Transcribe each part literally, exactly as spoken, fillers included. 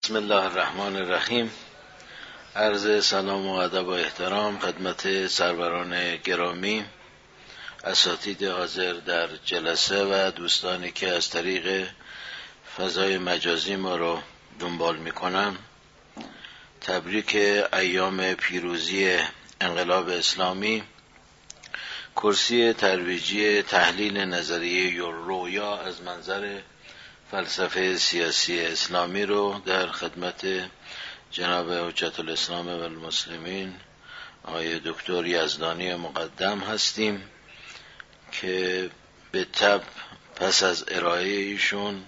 بسم الله الرحمن الرحیم. عرض سلام و ادب و احترام خدمت سروران گرامی، اساتید حاضر در جلسه و دوستانی که از طریق فضای مجازی ما را دنبال میکنن. تبریک ایام پیروزی انقلاب اسلامی. کرسی ترویجی تحلیل نظریه رویا از منظر فلسفه سیاسی اسلامی رو در خدمت جناب حجت الاسلام و المسلمین آقای دکتر یزدانی مقدم هستیم که به طب پس از ارائه ایشون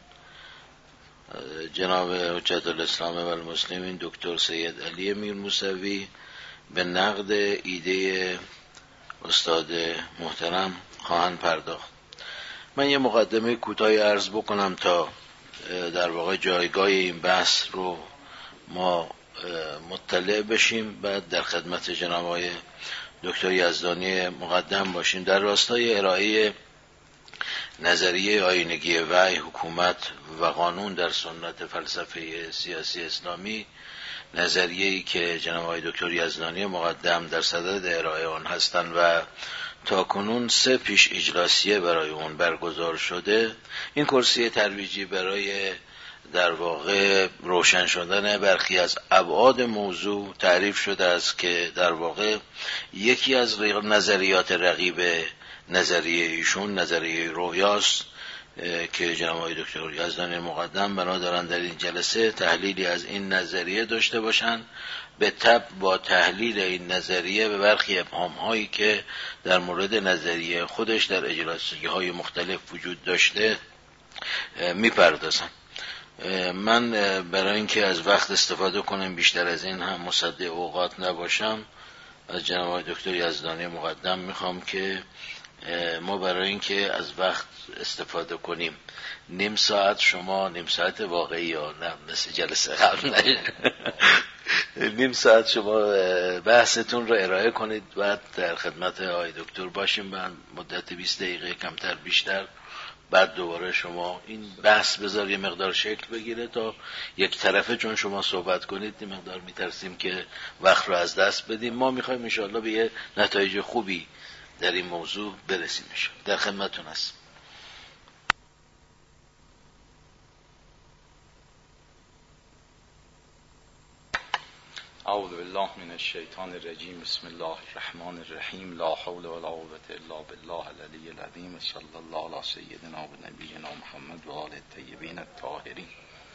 جناب حجت الاسلام و المسلمین دکتر سید علی میرموسوی به نقد ایده استاد محترم خواهند پرداخت. من یه مقدمه کوتاهی عرض بکنم تا در واقع جایگاه این بحث رو ما مطلع بشیم، بعد در خدمت جناب آقای دکتر یزدانی مقدم باشیم. در راستای ارائه نظریه آیینگی وحی، حکومت و قانون در سنت فلسفه سیاسی اسلامی، نظریه‌ای که جناب آقای دکتر یزدانی مقدم در صدد ارائه آن هستند و تاکنون سه پیش اجلاسیه برای اون برگزار شده، این کرسی ترویجی برای در واقع روشن شدن برخی از ابعاد موضوع تعریف شده است که در واقع یکی از نظریات رقیب نظریه ایشون نظریه رویاست که جناب آقای دکتر یزدانی مقدم بنا دارن در این جلسه تحلیلی از این نظریه داشته باشند. به طب با تحلیل این نظریه به برخی ابهام‌هایی که در مورد نظریه خودش در اجلاسی‌های مختلف وجود داشته میپردازم. من برای اینکه از وقت استفاده کنم بیشتر از این هم مصدق اوقات نباشم، از جناب آقای دکتر یزدانی مقدم میخوام که ما برای اینکه از وقت استفاده کنیم نیم ساعت، شما نیم ساعت واقعی یا نه مثل جلسه قبل نشه نیم ساعت شما بحثتون رو ارائه کنید، بعد در خدمت آقای دکتر باشیم من مدت بیست دقیقه کمتر بیشتر، بعد دوباره شما این بحث بذار یه مقدار شکل بگیره تا یک طرفه، چون شما صحبت کنید یه مقدار میترسیم که وقت رو از دست بدیم. ما میخوایم انشاءالله به یه نتایج خوبی در این موضوع برسیم. در خدمتتون هستم. اعوذ بالله من الشیطان الرجیم. بسم الله الرحمن الرحیم. لا حول ولا قوة الا بالله العلی العظیم. صلی الله علی سیدنا و نبینا محمد و آل الطیبین الطاهرین.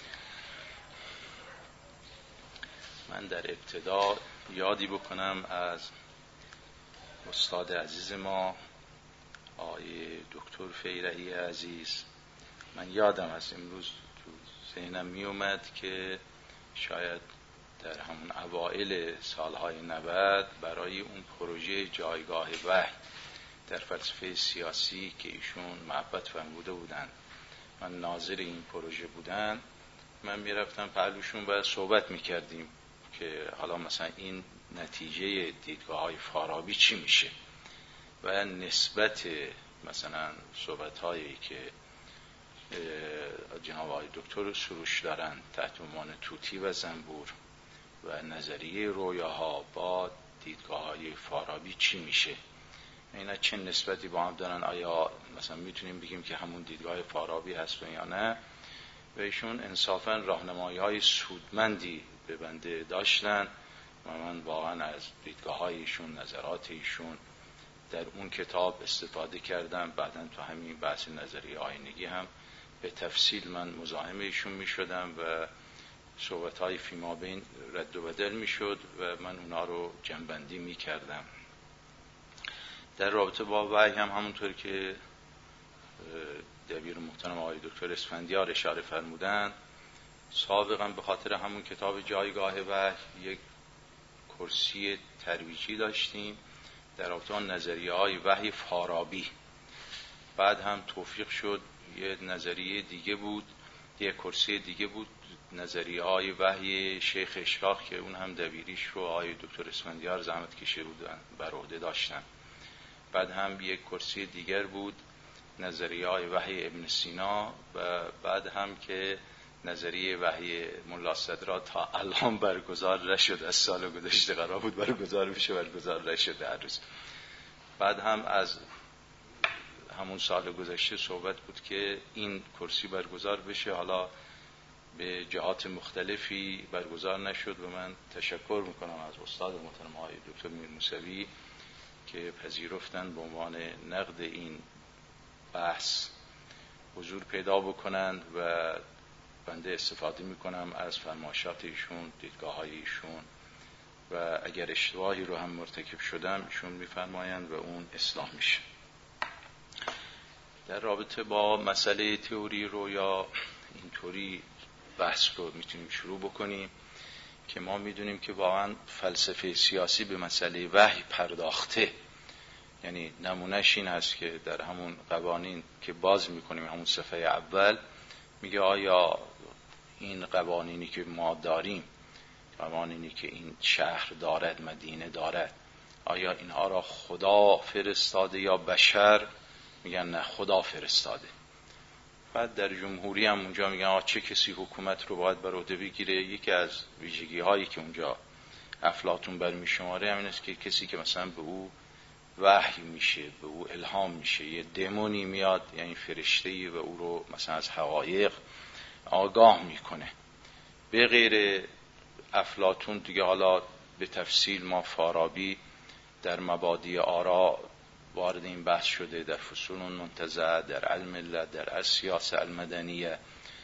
من در ابتدا یادی بکنم از استاد عزیز ما آقای دکتر فیرحی عزیز. من یادم از امروز تو ذهنم می اومد که شاید در همون اوائل سالهای نود برای اون پروژه جایگاه وحی در فلسفه سیاسی که ایشون محبت فرموده بودن، من ناظر این پروژه بودن، من میرفتم پهلوشون و صحبت میکردیم که حالا مثلا این نتیجه دیدگاه های فارابی چی میشه و نسبت مثلا صحبت هایی که جناب آقای دکتر سروش دارن تحت عنوان توتی و زنبور و نظریه رویاها با دیدگاه های فارابی چی میشه، اینا چه نسبتی با هم دارن، آیا مثلا میتونیم بگیم که همون دیدگاه فارابی هست و یا نه. و ایشون انصافا راهنمایی های سودمندی به بنده داشتن و من واقعا از دیدگاه های ایشون، نظرات ایشون در اون کتاب استفاده کردم. بعدن تو همین بحث نظریه آیینگی هم به تفصیل من مزاحم ایشون میشدم و صحبت های فیما بین رد و بدل می شد و من اونا رو جنبندی می کردم. در رابطه با وحی هم همونطور که دبیر محترم آقای دکتر اسفندیار اشاره فرمودن، سابقا به خاطر همون کتاب جایگاه وحی یک کرسی ترویجی داشتیم در رابطه با نظریه های وحی فارابی. بعد هم توفیق شد یه نظریه دیگه بود، یه کرسی دیگه بود، نظریه های وحی شیخ اشراق که اون هم دبیریش رو آقای دکتر اسفندیار زحمت کشیده بودن بر عهده داشتن. بعد هم یک کرسی دیگر بود نظریه های وحی ابن سینا و بعد هم که نظریه وحی ملا صدرا تا الان برگزار نشد، از سال گذشته قرار بود برگزار بشه، برگزار نشد هر روز. بعد هم از همون سال گذشته صحبت بود که این کرسی برگزار بشه، حالا به جهات مختلفی برگزار نشد و من تشکر میکنم از استاد محترم آقای دکتر میر موسوی که پذیرفتن به عنوان نقد این بحث حضور پیدا بکنند و بنده استفاده میکنم از فرمایشات ایشون، دیدگاه های ایشون و اگر اشتباهی رو هم مرتکب شدم ایشون میفرمایند و اون اصلاح میشه. در رابطه با مسئله تئوری رویا اینطوری بحث رو میتونیم شروع بکنیم که ما میدونیم که واقعا فلسفه سیاسی به مسئله وحی پرداخته، یعنی نمونهش این هست که در همون قوانین که باز میکنیم همون صفحه اول میگه آیا این قوانینی که ما داریم، قوانینی که این شهر دارد، مدینه دارد، آیا اینها را خدا فرستاده یا بشر؟ میگن نه، خدا فرستاده. بعد در جمهوری هم اونجا میگن آه چه کسی حکومت رو باید بر عهده بگیره. یکی از ویژگی هایی که اونجا افلاطون برمی شماره همین است که کسی که مثلا به او وحی میشه، به او الهام میشه، یه دمونی میاد یعنی فرشته‌ای و او رو مثلا از حقایق آگاه میکنه. به غیر افلاطون دیگه حالا به تفصیل ما فارابی در مبادی آرا وارد این بحث شده، در فصول منتزع، در الملت، در السیاسه المدنیه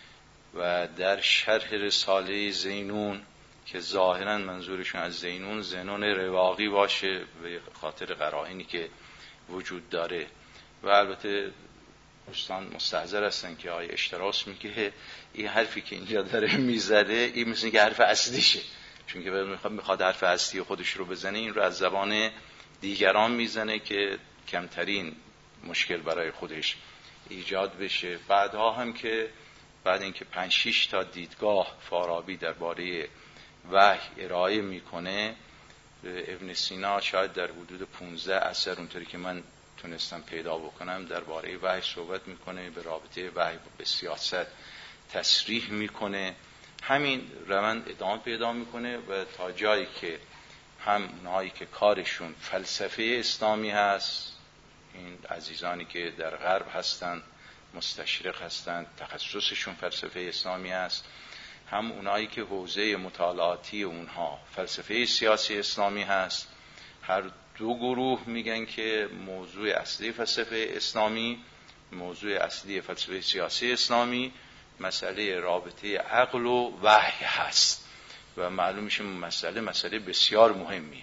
و در شرح رساله زینون که ظاهرا منظورشون از زینون زنون رواقی باشه به خاطر قرائنی که وجود داره. و البته دوستان مستحضر هستن که آیه اشتراس میگه این حرفی که اینجا داره میزنه این مثل که حرف اصلیشه، چون که میخواد حرف اصلی خودش رو بزنه این رو از زبان دیگران میزنه که کمترین مشکل برای خودش ایجاد بشه. بعدها هم که بعد اینکه پنج شش تا دیدگاه فارابی درباره وحی ارائه میکنه، ابن سینا شاید در حدود پانزده اثر اونطوری که من تونستم پیدا بکنم درباره وحی صحبت میکنه، به رابطه وحی به سیاست تصریح میکنه. همین روند ادامه پیدا میکنه و تا جایی که هم اونهایی که کارشون فلسفه اسلامی هست، این عزیزانی که در غرب هستن، مستشرق هستن، تخصصشون فلسفه اسلامی هست، هم اونایی که حوزه مطالعاتی اونها فلسفه سیاسی اسلامی هست، هر دو گروه میگن که موضوع اصلی فلسفه اسلامی، موضوع اصلی فلسفه سیاسی اسلامی مسئله رابطه عقل و وحی هست و معلوم میشه مسئله مسئله بسیار مهمیه.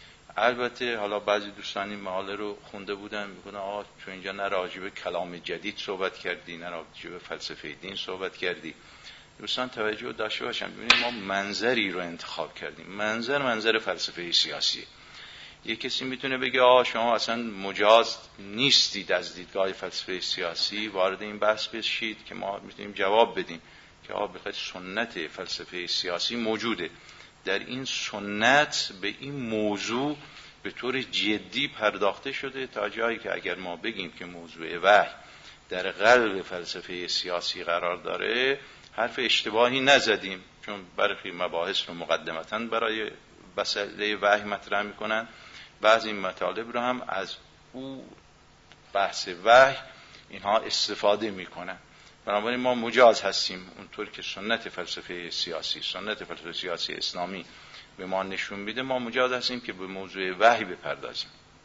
البته حالا بعضی دوستان این مقاله رو خونده بودن میگن آقا تو اینجا نه راجع به کلام جدید صحبت کردی نه راجع به فلسفه دین صحبت کردی. دوستان توجه داشته باشن، ببینید ما منظری رو انتخاب کردیم. منظر منظر فلسفه سیاسی. یک کسی میتونه بگه آقا شما اصلا مجاز نیستید از دیدگاه فلسفه سیاسی وارد این بحث بشید که ما میتونیم جواب بدیم که آقا بخاطر سنت فلسفه سیاسی موجوده. در این سنت به این موضوع به طور جدی پرداخته شده تا جایی که اگر ما بگیم که موضوع وحی در قلب فلسفه سیاسی قرار داره حرف اشتباهی نزدیم، چون برخی مباحث رو مقدمتاً برای مسئله وحی مطرح میکنن، بعضی مطالب رو هم از او بحث وحی اینها استفاده میکنن. بنابراین ما مجاز هستیم اونطور که سنت فلسفه سیاسی سنت فلسفه سیاسی اسلامی به ما نشون میده، ما مجاز هستیم که به موضوع وحی بپردازیم.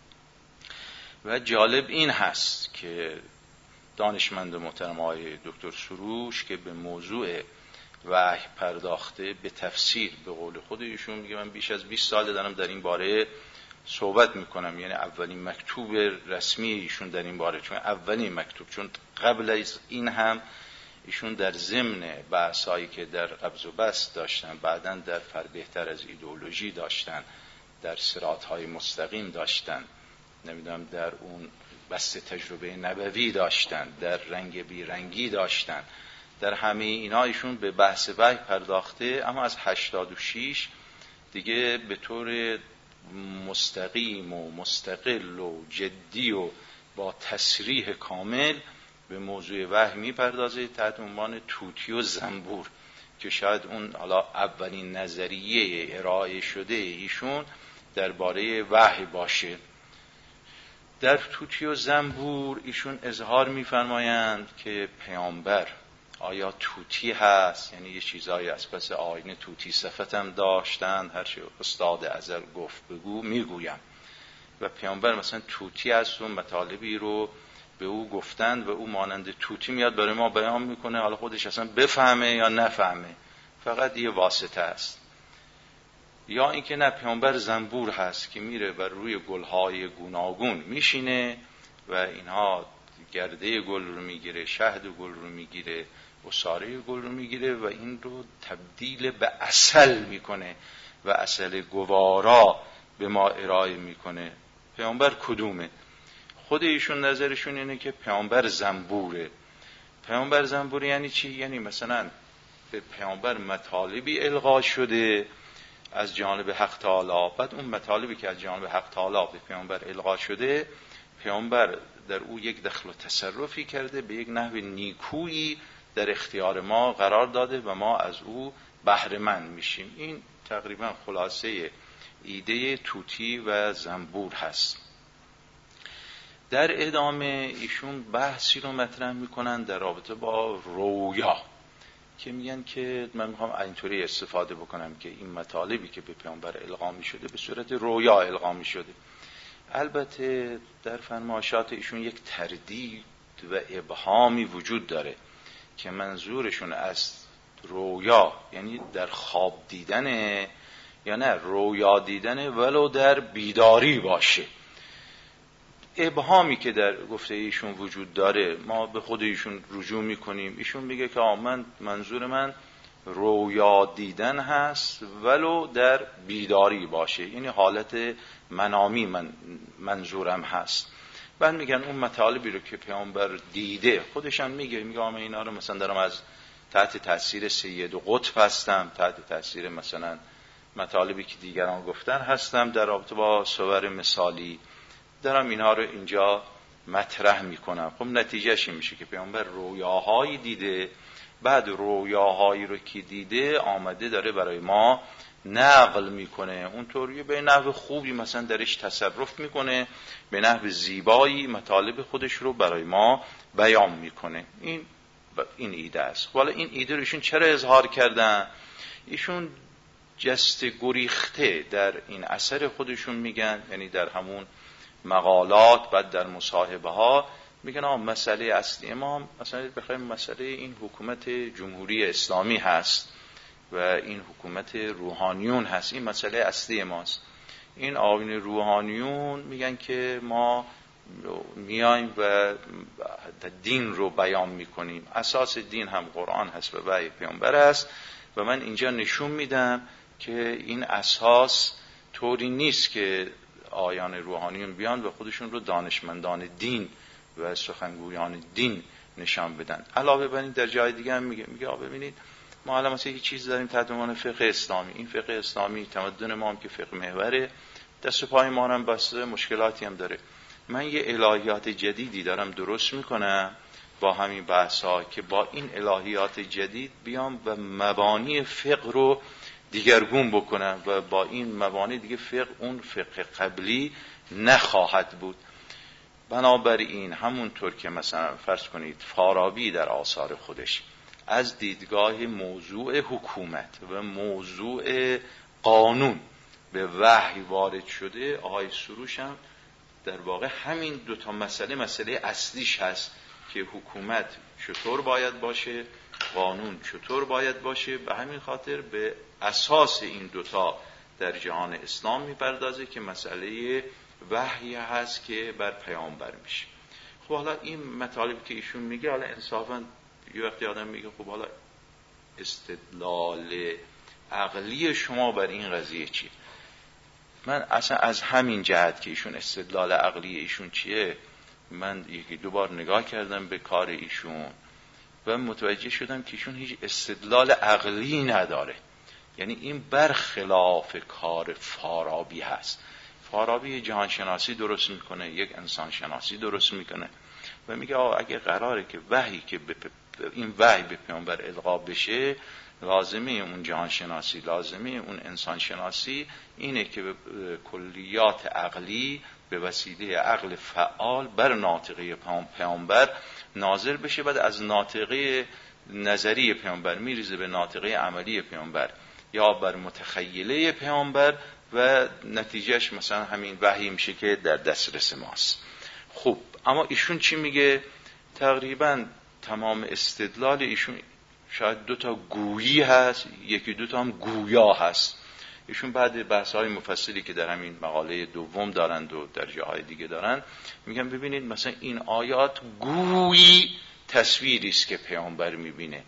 و جالب این هست که دانشمند محترم آقای دکتر سروش که به موضوع وحی پرداخته به تفسیر، به قول خود ایشون میگه من بیش از بیست سال دارم در این باره صحبت میکنم، یعنی اولین مکتوب رسمی ایشون در این باره، چون اولین مکتوب، چون قبل از این هم ایشون در ضمن بحثایی که در قبض و بسط داشتن، بعداً در فربهتر از ایدئولوژی داشتن، در صراطهای مستقیم داشتن، نمیدونم در اون بسط تجربه نبوی داشتن، در رنگ بی رنگی داشتن، در همه اینا ایشون به بحث وحی پرداخته، اما از هشتاد و شش دیگه به طور مستقیم و مستقل و جدی و با تصریح کامل به موضوع وحی میپردازه تحت عنوان توتی و زنبور. که شاید اون حالا اولین نظریه ارائه شده ایشون درباره وحی باشه. در توتی و زنبور ایشون اظهار می‌فرمایند که پیامبر آیا توتی هست، یعنی یه چیزایی از پس آینه توتی صفتم داشتن، هر چی استاد ازل گفت بگو میگویم، و پیامبر مثلا توتی هست و مطالبی رو به او گفتند و او مانند توتی میاد برای ما بیان میکنه، حالا خودش اصلا بفهمه یا نفهمه، فقط یه واسطه است. یا اینکه نه، پیامبر زنبور هست که میره بر روی گلهای گوناگون میشینه و اینها گرده گل رو میگیره، شهد گل رو میگیره، عصاره گل رو میگیره و این رو تبدیل به عسل میکنه و عسل گوارا به ما ارائه میکنه. پیامبر کدومه؟ خود ایشون نظرشون اینه که پیامبر زنبوره. پیامبر زنبور یعنی چی؟ یعنی مثلا به پیامبر مطالبی القا شده از جانب حق تعالی، بعد اون مطالبی که از جانب حق تعالی به پیامبر القا شده، پیامبر در او یک دخل و تصرفی کرده، به یک نحو نیکویی در اختیار ما قرار داده و ما از او بهره مند میشیم. این تقریبا خلاصه ایده توتی و زنبور هست. در ادامه ایشون بحثی رو مطرح میکنن در رابطه با رویا، که میگن که من میخوام اینطوری استفاده بکنم که این مطالبی که به پیامبر القا میشده به صورت رویا القا میشده. البته در فرمایشات ایشون یک تردید و ابهامی وجود داره که منظورشون از رویا یعنی در خواب دیدنه یا نه رویا دیدنه ولو در بیداری باشه. ابهامی که در گفته ایشون وجود داره ما به خود ایشون رجوع میکنیم. ایشون میگه که من منظور من رویا دیدن هست ولو در بیداری باشه، یعنی حالت منامی من منظورم هست. بعد میگن اون مطالبی رو که پیامبر دیده، خودش هم میگه میگه من اینا رو مثلا دارم از تحت تاثیر سید و قطب هستم، تحت تاثیر مثلا مطالبی که دیگران گفتن هستم، در رابطه با صور مثالی دارم اینها رو اینجا مطرح میکنم. خب نتیجهش این میشه که پیامبر رویاهایی دیده، بعد رویاهایی رو که دیده آمده داره برای ما نقل میکنه، اونطوری به نحو خوبی مثلا درش تصرف میکنه، به نحو زیبایی مطالب خودش رو برای ما بیان میکنه. این این ایده است. حالا این ایده رو ایشون چرا اظهار کردن؟ ایشون جست گریخته در این اثر خودشون میگن، یعنی در همون مقالات بعد در مصاحبه ها میگن آه مسئله اصلی ما مثلا بخوایم مسئله این حکومت جمهوری اسلامی هست و این حکومت روحانیون هست، این مسئله اصلی ماست. این آیین روحانیون میگن که ما میایم و دین رو بیان میکنیم، اساس دین هم قرآن هست و وحی پیامبر است و من اینجا نشون میدم که این اساس طوری نیست که آیان روحانیون بیان و خودشون رو دانشمندان دین و سخنگویان دین نشان بدن. علاوه بر این در جای دیگه هم میگه میگه آ ببینید ما الان مثلا یک چیز داریم تحت عنوان فقه اسلامی، این فقه اسلامی تمدن ما هم که فقه محوره، دست و پای ما هم بسته، مشکلاتی هم داره. من یه الهیات جدیدی دارم درست میکنم با همین بحثا که با این الهیات جدید بیام و مبانی فقه رو دیگرگون بکنم و با این مبانی دیگه فقه اون فقه قبلی نخواهد بود. بنابراین همونطور که مثلا فرض کنید فارابی در آثار خودش از دیدگاه موضوع حکومت و موضوع قانون به وحی وارد شده، آقای سروش هم در واقع همین دوتا مسئله مسئله اصلیش هست که حکومت چطور باید باشه، قانون چطور باید باشه. به همین خاطر به اساس این دوتا در جهان اسلام میپردازه که مسئله وحی هست که بر پیامبر میشه. خب حالا این مطالب که ایشون میگه، حالا انصافا یه وقتی آدم میگه خب حالا استدلال عقلی شما بر این قضیه چیه؟ من اصلا از همین جهت که ایشون استدلال عقلی ایشون چیه، من یکی دو بار نگاه کردم به کار ایشون و متوجه شدم که ایشون هیچ استدلال عقلی نداره. یعنی این برخلاف کار فارابی هست. فارابی جهانشناسی درست میکنه، یک انسان شناسی درست میکنه و میگه آه اگه قراره که وحی که به این وحی به پیامبر القا بشه، لازمه اون جهان شناسی، لازمه اون انسان شناسی اینه که کلیات عقلی به وسیله عقل فعال بر ناطقه پیامبر ناظر بشه، بعد از ناطقه نظری پیامبر میریزه به ناطقه عملی پیامبر یا بر متخیله پیامبر و نتیجهش مثلا همین وحی میشه که در دسترس ماست. خب اما ایشون چی میگه؟ تقریبا تمام استدلال ایشون شاید دو تا گویی هست، یکی دو تا هم گویا هست. ایشون بعد بحث‌های مفصلی که در همین مقاله دوم دارند و در جاهای دیگه دارن میگن ببینید مثلا این آیات گویی تصویری است که پیامبر میبینه،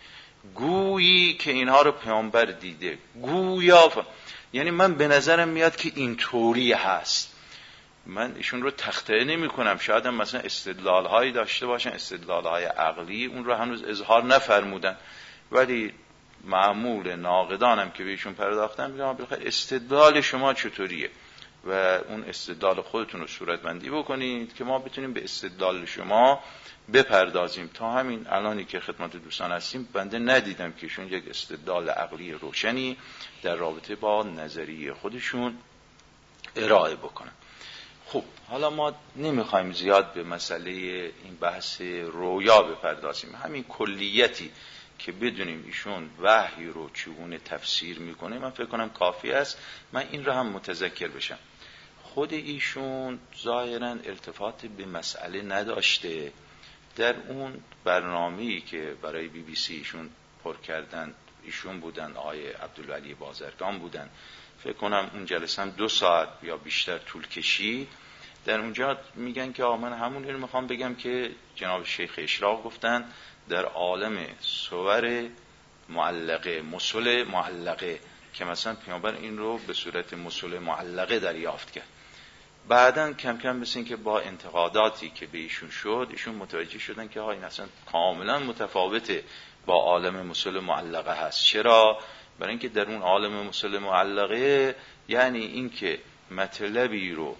گویی که اینها رو پیامبر دیده، گویا ف... یعنی من به نظرم میاد که اینطوری هست. من ایشون رو تخطئه نمی کنم، شاید هم مثلا استدلال هایی داشته باشن، استدلال های عقلی، اون رو هنوز اظهار نفرمودن، ولی معمول ناقدانم که به ایشون پرداختن میگم بخیر استدلال شما چطوریه و اون استدلال خودتون رو صورتبندی بکنید که ما بتونیم به استدلال شما بپردازیم. تا همین الانی که خدمت دوستان هستیم بنده ندیدم که ایشون یک استدلال عقلی روشنی در رابطه با نظریه خودشون ارائه بکنن. خب حالا ما نمیخوایم زیاد به مسئله این بحث رویا بپردازیم، همین کلیتی که بدونیم ایشون وحی رو چگونه تفسیر میکنه من فکر کنم کافی است. من این رو هم متذکر بشم، خود ایشون ظاهرا التفات به مسئله نداشته. در اون برنامه‌ای که برای بی بی سی ایشون پر کردن، ایشون بودن، آقای عبدالولی بازرگان بودن، فکر کنم اون جلسه هم دو ساعت یا بیشتر طول کشید. در اونجا میگن که آقا من همون رو میخوام بگم که جناب شیخ اشراق گفتن در عالم صور معلقه، مسل معلقه، که مثلا پیامبر این رو به صورت مسل معلقه دریافت کرد. بعدن کم کم مثل این که با انتقاداتی که به ایشون شد ایشون متوجه شدن که ها این اصلا کاملا متفاوته با عالم مسل معلقه هست. چرا؟ برای اینکه در اون عالم مسل معلقه یعنی این که مطلبی رو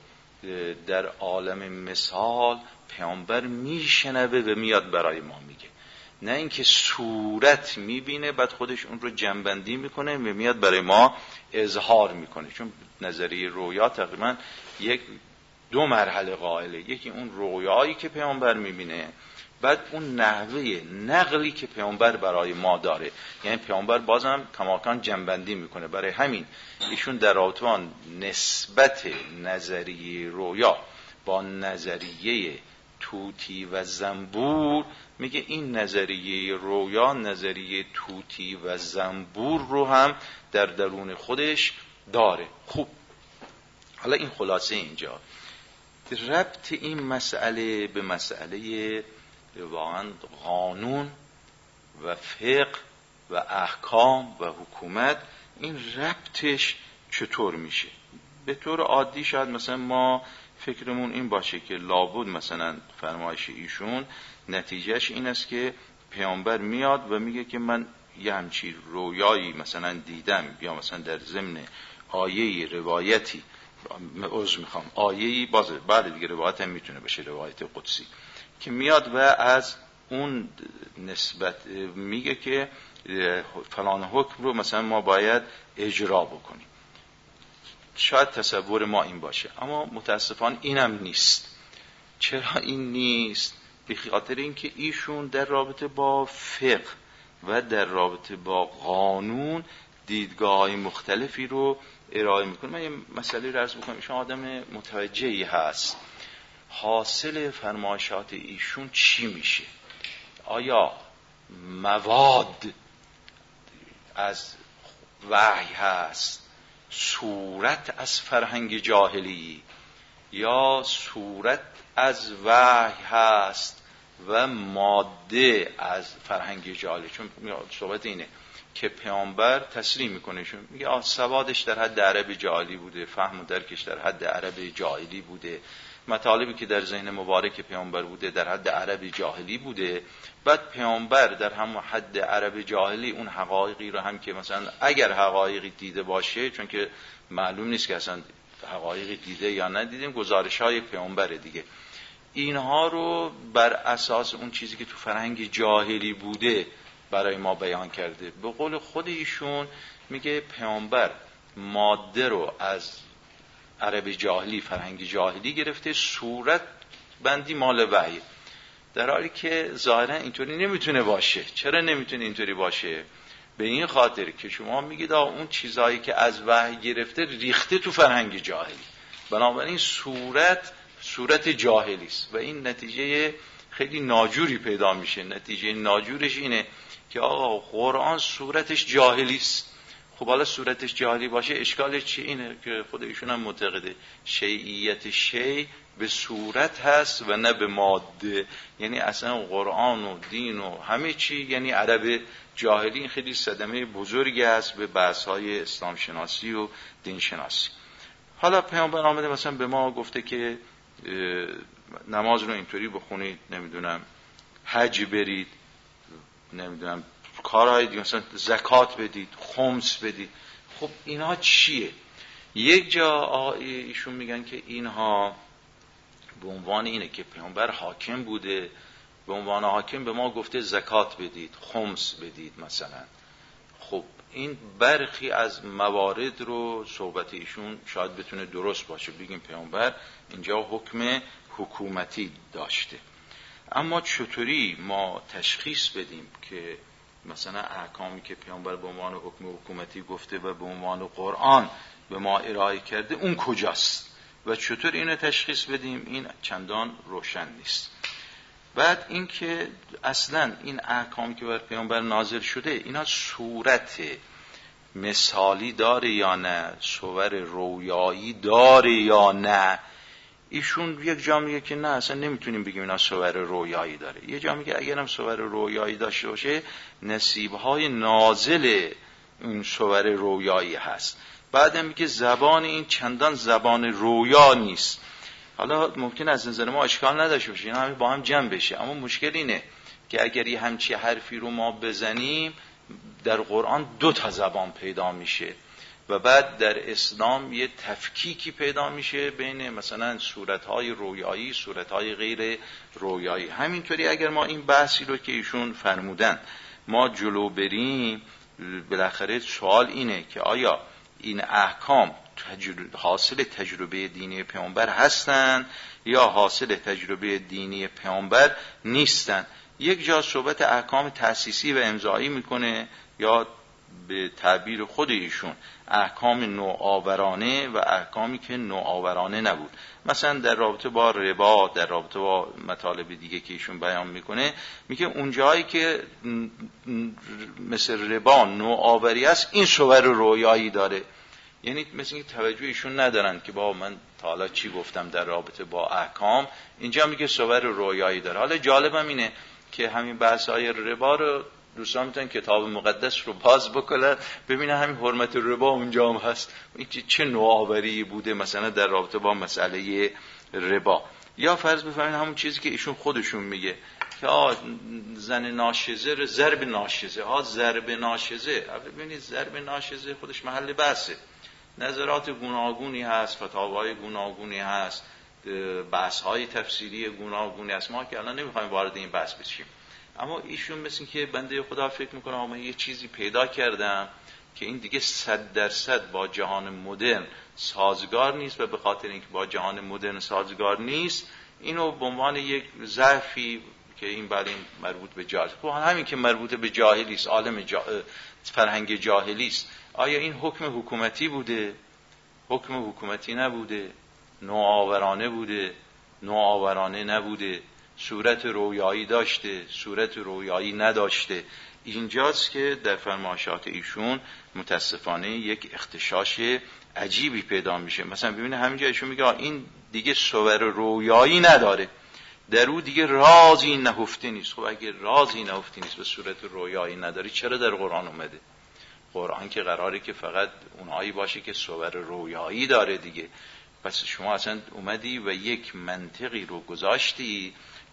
در عالم مثال پیامبر میشنوه و میاد برای ما میگه، نه اینکه صورت میبینه بعد خودش اون رو جنبندی میکنه و میاد برای ما اظهار میکنه. چون نظریه رویا تقریبا یک دو مرحله قائله، یکی اون رویایی که پیامبر میبینه، بعد اون نحوه نقلی که پیامبر برای ما داره، یعنی پیامبر بازم کماکان جنبندی میکنه. برای همین ایشون در رابطه نسبت نظریه رویا با نظریه توتی و زنبور میگه این نظریه رویا نظریه توتی و زنبور رو هم در درون خودش داره. خوب حالا این خلاصه اینجا ربط این مسئله به مسئله واقعا قانون و فقه و احکام و حکومت، این ربطش چطور میشه؟ به طور عادی شاید مثلا ما فکرمون این باشه که لابد مثلا فرمایش ایشون نتیجهش این است که پیامبر میاد و میگه که من یه همچین رویایی مثلا دیدم، یا مثلا در ضمن آیه روایتی عذر میخوام آیه‌ای باز بعد دیگه روایت هم میتونه بشه روایت قدسی که میاد و از اون نسبت میگه که فلان حکم رو مثلا ما باید اجرا بکنیم. شاید تصور ما این باشه، اما متاسفانه اینم نیست. چرا این نیست؟ به خاطر اینکه ایشون در رابطه با فقه و در رابطه با قانون دیدگاه‌های مختلفی رو ارائه میکنه. من یه مسئله رو عرض بکنم، ایشون آدم متوجهی هست. حاصل فرمایشات ایشون چی میشه؟ آیا مواد از وحی هست، صورت از فرهنگ جاهلی، یا صورت از وحی هست و ماده از فرهنگ جاهلی؟ چون صحبت اینه که پیامبر تصریح میکنه، چون میگه آه سوادش در حد عرب جاهلی بوده، فهم و درکش در حد عرب جاهلی بوده، مطالبی که در ذهن مبارک پیامبر بوده در حد عرب جاهلی بوده. بعد پیامبر در همون حد عرب جاهلی اون حقایقی رو هم که مثلا اگر حقایقی دیده باشه، چون که معلوم نیست که اصلا حقایقی دیده یا ندیدیم، گزارش‌های پیامبر دیگه، اینها رو بر اساس اون چیزی که تو فرهنگ جاهلی بوده برای ما بیان کرده. به قول خود ایشون میگه پیامبر ماده رو از عرب جاهلی، فرهنگ جاهلی گرفته، صورت بندی مال وحی، در حالی که ظاهرا اینطوری نمیتونه باشه. چرا نمیتونه اینطوری باشه؟ به این خاطر که شما میگید اون چیزهایی که از وحی گرفته ریخته تو فرهنگ جاهلی، بنابراین صورت صورت جاهلی است و این نتیجه خیلی ناجوری پیدا میشه. نتیجه ناجورش اینه که آقا قرآن صورتش جاهلی است. خب حالا صورتش جاهلی باشه اشکالش چی؟ اینه که خود ایشون هم معتقده شیعیت شیء به صورت هست و نه به ماده. یعنی اصلا قرآن و دین و همه چی یعنی عرب جاهلی. این خیلی صدمه بزرگی است به بحث‌های اسلام شناسی و دین شناسی. حالا پیامبر آمده مثلا به ما گفته که نماز رو اینطوری بخونید، نمیدونم حج برید، نمیدونم کارهای دیگه، مثلا زکات بدید، خمس بدید. خب اینها چیه؟ یک جا ایشون میگن که اینها به عنوان اینه که پیامبر حاکم بوده، به عنوان حاکم به ما گفته زکات بدید، خمس بدید مثلا. خب این برخی از موارد رو صحبت ایشون شاید بتونه درست باشه، بگیم پیامبر اینجا حکم حکومتی داشته. اما چطوری ما تشخیص بدیم که مثلا احکامی که پیامبر به عنوان حکم حکومتی گفته و به عنوان قرآن به ما ارائه کرده اون کجاست و چطور اینو تشخیص بدیم؟ این چندان روشن نیست. بعد اینکه اصلا این احکامی که بر پیامبر نازل شده اینا صورت مثالی داره یا نه، صور رویایی داره یا نه. ایشون یک جا میگه که نه، اصلا نمیتونیم بگیم اینا صور رویایی داره. یه جا میگه اگرم صور رویایی داشته باشه نصیبهای نازل این صور رویایی هست. بعدم میگه زبان این چندان زبان رویا نیست. حالا ممکن از نظر ما اشکال نداشته باشه، اینا همه با هم جمع بشه، اما مشکل اینه که اگر یه همچی حرفی رو ما بزنیم در قرآن دو تا زبان پیدا میشه و بعد در اسلام یه تفکیکی پیدا میشه بین مثلا صورتهای رویایی، صورتهای غیر رویایی. همینطوری اگر ما این بحثی رو که ایشون فرمودن ما جلو بریم، بالاخره سوال اینه که آیا این احکام تجربه حاصل تجربه دینی پیامبر هستن یا حاصل تجربه دینی پیامبر نیستن؟ یک جا صحبت احکام تأسیسی و امضایی میکنه یا به تعبیر خود ایشون احکام نوآورانه و احکامی که نوآورانه نبود. مثلا در رابطه با ربا، در رابطه با مطالب دیگه که ایشون بیان میکنه میگه اون جایی که مثل ربا نوآوری است این صور رویایی داره. یعنی مثل اینکه توجه ایشون ندارن که با من تا حالا چی گفتم در رابطه با احکام. اینجا میگه صور رویایی داره. حالا جالبم اینه که همین بحث‌های ربا رو دوستان میتونن کتاب مقدس رو باز بکنن ببینن همین حرمت ربا اونجا هم هست. این چه نوآوری بوده مثلا در رابطه با مسئله ربا. یا فرض بفرمایید همون چیزی که ایشون خودشون میگه که آ زن ناشزه رو ضرب ناشزه ها ضرب ناشزه. ببینید ضرب ناشزه خودش محل بحثه، نظرات گوناگونی هست، فتاوای گوناگونی هست، بحث‌های تفسیری گوناگونی هست. ما که الان نمیخوایم وارد این بحث بشیم، اما ایشون مثل که بنده خدا فکر میکنه اما یه چیزی پیدا کردم که این دیگه صد درصد با جهان مدرن سازگار نیست و به خاطر اینکه با جهان مدرن سازگار نیست اینو به عنوان یک ضعفی که این برای مربوط به جاهل، خب همین که مربوط به جاهلی است، عالم جا... فرهنگ جاهلی است، آیا این حکم حکومتی بوده؟ حکم حکومتی نبوده، نوآورانه بوده، نوآورانه نبوده، صورت رویایی داشته، صورت رویایی نداشته. اینجاست که در فرمایشات ایشون متاسفانه یک اختشاش عجیبی پیدا میشه. مثلا ببینید همینجا ایشون میگه این دیگه صور رویایی نداره، در او دیگه رازی نهفته نیست. خب اگه رازی نهفته نیست و صورت رویایی نداری چرا در قرآن اومده؟ قرآن که قراره که فقط اونهایی باشه که صور رویایی داره دیگه. پس شما اصلا اومدی و یک منطقی رو گذاشتی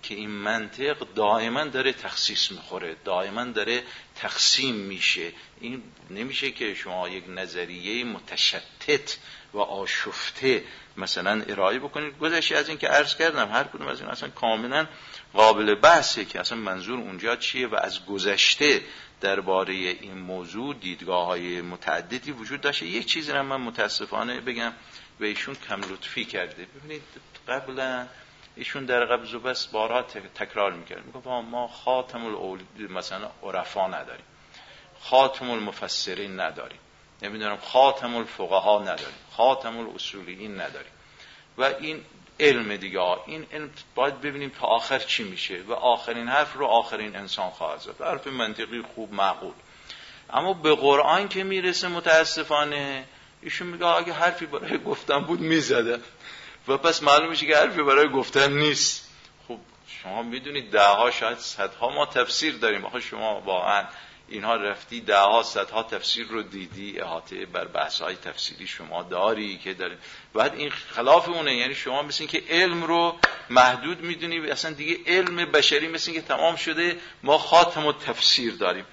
که این منطق دائما داره تخصیص میخوره، دائما داره تقسیم میشه. این نمیشه که شما یک نظریه متشتت و آشفته مثلا ارائه بکنید. گذشته از این که عرض کردم هر کدوم از این اصلا کاملا قابل بحثه که اصلا منظور اونجا چیه و از گذشته درباره این موضوع دیدگاه‌های متعددی وجود داشته. یک چیزی رو من متاسفانه بگم و ایشون کم لطفی کرده. ببینید قبلا ایشون در قبض و بس بارات تکرار میکرد، میگفت ما خاتم الاول مثلا عرفا نداریم، خاتم المفسرین نداریم، نمیدونم خاتم الفقها نداریم، خاتم الاصولیین نداریم. و این علم دیگه، این علم باید ببینیم تا آخر چی میشه و آخرین حرف رو آخرین انسان خواهد زد. حرف منطقی خوب معقول. اما به قرآن که میرسه متاسفانه ایشون میگه اگه حرفی برای گفتن بود میزدن و پس معلوم میشه که حرفی برای گفتن نیست. خب شما میدونید ده ها شاید صدها ما تفسیر داریم. آخه شما واقعا اینها رفتی ده ها صدها تفسیر رو دیدی، احاطه بر بحث های تفسیری شما داری که داری. بعد این خلاف اونه، یعنی شما مثل این که علم رو محدود میدونی، اصلا دیگه علم بشری مثل این که تمام شده، ما خاتم التفسیر داریم.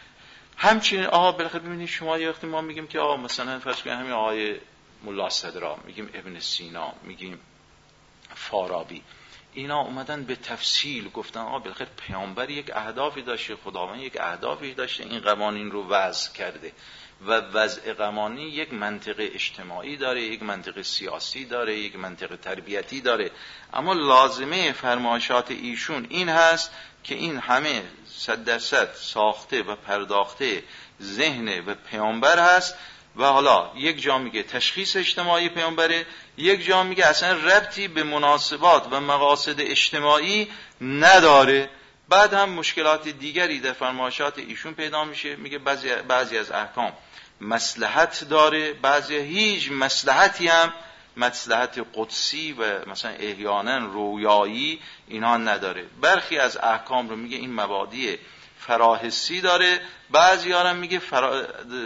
همچنین آقا بالاخره ببینید شما یه وقتی ما میگیم که آقا مثلا فرض کنید همین آقای ملا صدرا، میگیم ابن سینا، میگیم فارابی، اینا اومدن به تفصیل گفتن آقا بالاخره پیامبر یک اهدافی داشته، خداوند یک اهدافی داشته، این قوانین رو وضع کرده و وضع قوانین یک منطق اجتماعی داره، یک منطق سیاسی داره، یک منطق تربیتی داره. اما لازمه فرمایشات ایشون این هست که این همه صد درصد ساخته و پرداخته ذهن و پیامبر هست و حالا یک جا میگه تشخیص اجتماعی پیامبره، یک جا میگه اصلا ربطی به مناسبات و مقاصد اجتماعی نداره. بعد هم مشکلات دیگری در فرمایشات ایشون پیدا میشه، میگه بعضی بعضی از احکام مصلحت داره، بعضی هیچ مصلحتی هم مصلحت قدسی و مثلا احیانا رویایی اینها نداره. برخی از احکام رو میگه این مبادی فراحسی داره، بعضی ها هم میگه فرا...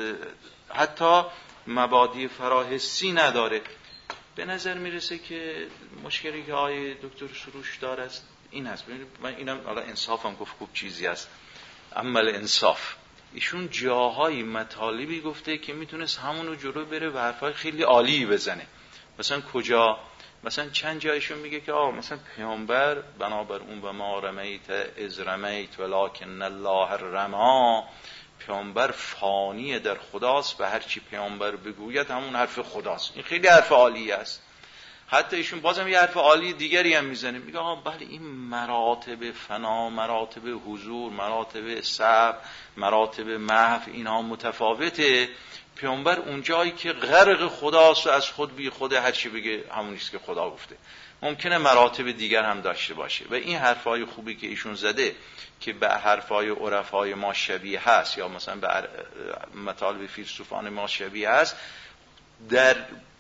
حتی مبادی فراحسی نداره. به نظر میرسه که مشکلی که آقای دکتر سروش داره است این هست. من اینم حالا انصافم گفت خوب چیزی است، عمل انصاف. ایشون جاهای مطالبی گفته که میتونست همونو جلو بره و حرفای خیلی عالی بزنه. مثلا کجا؟ مثلا چند جایشون میگه که آه مثلا پیامبر بنابر اون و ما رمیت از رمیت ولکن الله رما، پیامبر فانی در خداست و هرچی پیامبر بگوید همون حرف خداست. این خیلی حرف عالی است. حتی ایشون بازم یه حرف عالی دیگری هم میزنه، میگه آقا بله این مراتب فنا، مراتب حضور، مراتب صبر، مراتب محو اینها متفاوته. پیامبر اونجایی که غرق خداست و از خود بی خوده هر چی بگه همونیست که خدا گفته. ممکنه مراتب دیگر هم داشته باشه و این حرفای خوبی که ایشون زده که به حرفای عرفای ما شبیه هست یا مثلا به مطالب فیلسوفان ما شبیه هست، در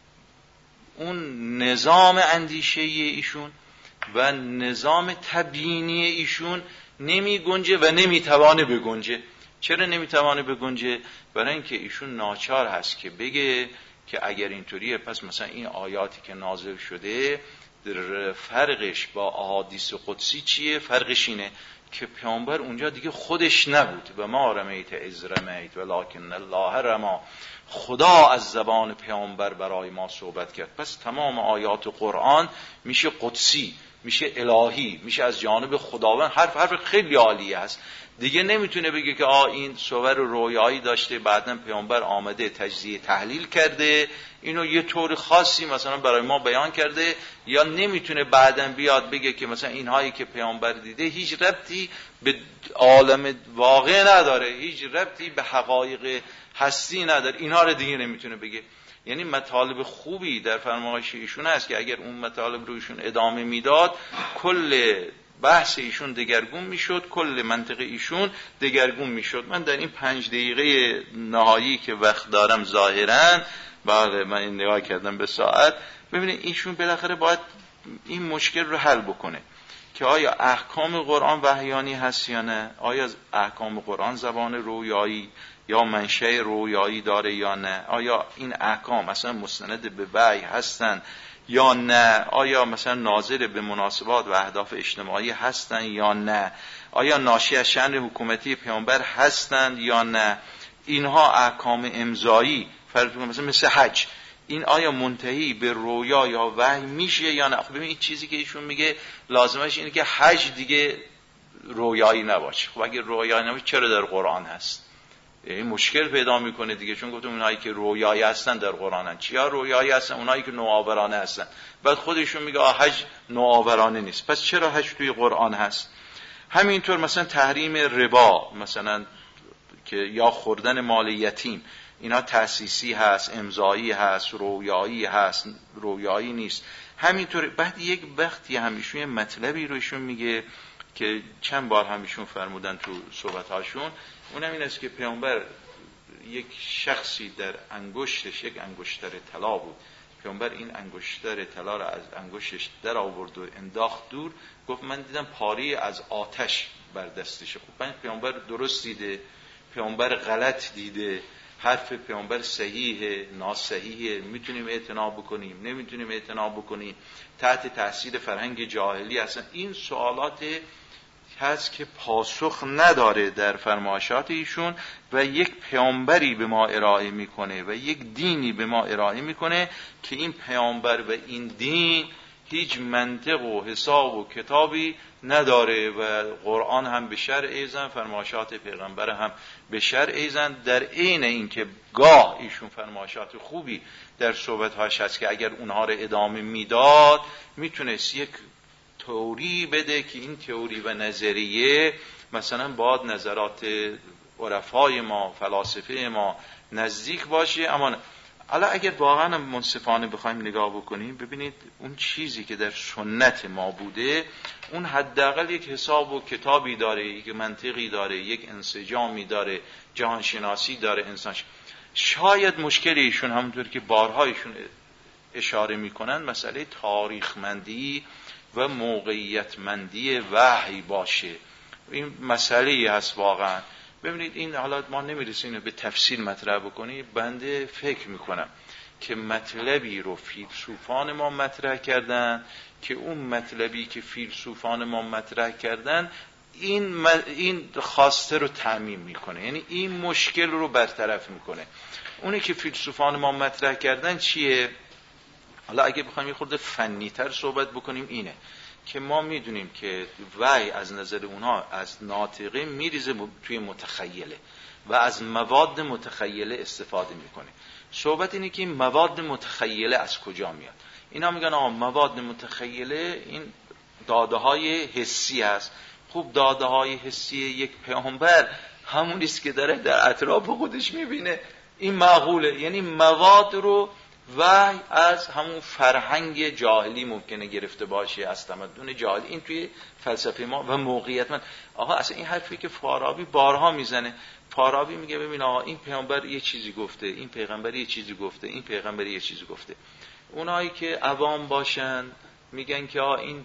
اون نظام اندیشه ایشون و نظام تبیینی ایشون نمی گنجه و نمی توانه بگنجه. چرا نمی توانه بگنجه؟ برای اینکه ایشون ناچار هست که بگه که اگر اینطوریه پس مثلا این آیاتی که نازل شده فرقش با احادیث قدسی چیه؟ فرقش اینه که پیامبر اونجا دیگه خودش نبود و ما رمیت از رمیت ولکن الله رما، خدا از زبان پیامبر برای ما صحبت کرد. پس تمام آیات قرآن میشه قدسی، میشه الهی، میشه از جانب خداوند. حرف حرف خیلی عالی است. دیگه نمیتونه بگه که آ این صور رویایی داشته بعداً پیامبر آمده تجزیه تحلیل کرده اینو یه طور خاصی مثلا برای ما بیان کرده، یا نمیتونه بعداً بیاد بگه که مثلا اینهایی که پیامبر دیده هیچ ربطی به عالم واقع نداره، هیچ ربطی به حقایق هستی نداره. اینها رو دیگه نمیتونه بگه. یعنی مطالب خوبی در فرمایش ایشون هست که اگر اون مطالب رو ایشون ادامه میداد کل بحث ایشون دگرگون میشد، کل منطق ایشون دگرگون میشد. من در این پنج دقیقه نهایی که وقت دارم ظاهرا، بله من این نگاه کردم به ساعت، ببینید ایشون بالاخره باید این مشکل رو حل بکنه که آیا احکام قرآن وحیانی هست یا نه، آیا احکام قرآن زبان رویایی یا منشأ رویایی داره یا نه، آیا این احکام اصلا مستند به وحی هستن یا نه؟ آیا مثلا ناظر به مناسبات و اهداف اجتماعی هستند یا نه؟ آیا ناشی از شأن حکومتی پیامبر هستند یا نه؟ اینها احکام امضایی فرض کنید مثلا مثل حج، این آیا منتهی به رویا یا وحی میشه یا نه؟ خب ببین این چیزی که ایشون میگه لازمش اینه که حج دیگه رویایی نباشه. خب اگه رویایی نباشه چرا در قرآن هست؟ این مشکل پیدا میکنه دیگه، چون گفتم اونایی که رویایی هستن در قرآن هستن. چیا رویایی هستن؟ اونایی که نوآورانه هستن. بعد خودشون میگه آه حج نوآورانه نیست، پس چرا حج توی قرآن هست؟ همینطور مثلا تحریم ربا مثلا که یا خوردن مال یتیم، اینا تأسیسی هست، امضایی هست، رویایی هست، رویایی نیست. همینطور بعد یک وقتی همیشون یه مطلبی رو ایشون میگه که چند بار همیشون فرمودن تو صحبت‌هاشون، اونم این است که پیامبر یک شخصی در انگشتش یک انگشتر طلا بود، پیامبر این انگشتر طلا رو از انگشتش در آورد و انداخت دور، گفت من دیدم پاری از آتش بر دستشه. خب پیامبر درست دیده، پیامبر غلط دیده، حرف پیامبر صحیحه ناصحیحه، میتونیم اعتناع بکنیم نمیتونیم اعتناع بکنیم، تحت تاثیر فرهنگ جاهلی هستن. این سوالات هست که پاسخ نداره در فرمایشات ایشون و یک پیامبری به ما ارائه میکنه و یک دینی به ما ارائه میکنه که این پیامبر و این دین هیچ منطق و حساب و کتابی نداره و قرآن هم به شرع ایزن، فرمایشات پیغمبر هم به شرع ایزن. در عین اینکه گاه ایشون فرمایشات خوبی در صحبت‌هاش هست که اگر اونها رو ادامه میداد میتونست یک تئوری بده که این تئوری و نظریه مثلا با نظرات عرفای ما فلاسفه ما نزدیک باشه. اما حالا اگر واقعا منصفانه بخوایم نگاه بکنیم ببینید اون چیزی که در سنت ما بوده اون حداقل یک حساب و کتابی داره، یک منطقی داره، یک انسجامی داره، جهانشناسی داره، انسان. شاید مشکل ایشون همونطور که بارها ایشون اشاره میکنن مسئله تاریخمندی و موقعیتمندی وحی باشه. این مسئله هست واقعا. ببینید این حالا ما نمیرسیم به تفصیل مطرح بکنیم، بنده فکر میکنم که مطلبی رو فیلسوفان ما مطرح کردن که اون مطلبی که فیلسوفان ما مطرح کردن این این خواسته رو تعمیم میکنه، یعنی این مشکل رو برطرف میکنه. اونی که فیلسوفان ما مطرح کردن چیه؟ حالا اگه بخوایم یه خورده فنی‌تر صحبت بکنیم اینه که ما میدونیم که وحی از نظر اونها از ناطقه میریزه توی متخیله و از مواد متخیله استفاده میکنه. صحبت اینه که این مواد متخیله از کجا میاد. اینا میگن آقا مواد متخیله این داده های حسی هست. خوب داده های حسی یک پیامبر همون است که داره در اطراف خودش میبینه، این معقوله. یعنی مواد رو وحی از همون فرهنگ جاهلی ممکنه گرفته باشه، از تمدن جاهلی. این توی فلسفه ما و موقعیت من آقا اصلا این حرفی که فارابی بارها میزنه، فارابی میگه ببین آقا این پیامبر یه چیزی گفته، این پیغمبر یه چیزی گفته، این پیغمبر یه چیزی گفته. اونایی که عوام باشن میگن که آقا این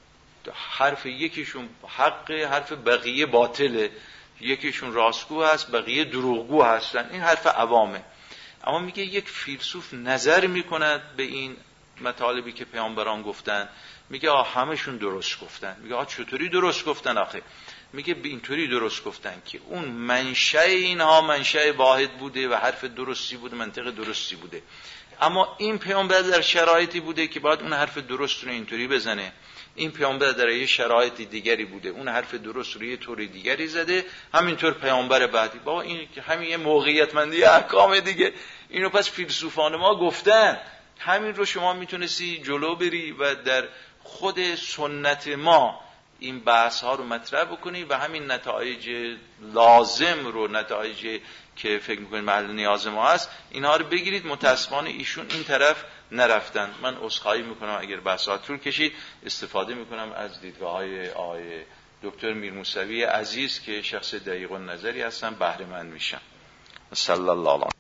حرف یکیشون حق، حرف بقیه باطله، یکیشون راستگو هست بقیه دروغگو هستن. این حرف عوامه. اما میگه یک فیلسوف نظر میکند به این مطالبی که پیامبران گفتن، میگه آه همشون درست گفتن. میگه آه چطوری درست گفتن آخه؟ میگه به اینطوری درست گفتن که اون منشأ اینها منشأ واحد بوده و حرف درستی بوده، منطق درستی بوده. اما این پیامبر در شرایطی بوده که باید اون حرف درست رو اینطوری بزنه، این پیامبر در یه شرایط دیگری بوده اون حرف درست رو یه طور دیگری زده، همینطور پیامبر بعدی. بابا این که همین یه موقعیتمندی احکام دیگه، اینو پس فیلسوفان ما گفتن، همین رو شما میتونستی جلو بری و در خود سنت ما این بحث ها رو مطرح بکنی و همین نتایج لازم رو، نتایج که فکر میکنید محل نیاز ما هست، اینها رو بگیرید. متاسفانه ایشون این طرف نرفتن. من عذرخواهی میکنم اگر بحثات طول کشید، استفاده میکنم از دیدگاه های آقای دکتر میرموسوی عزیز که شخص دقیق النظری هستن، بهره مند میشم. صلی الله علیه.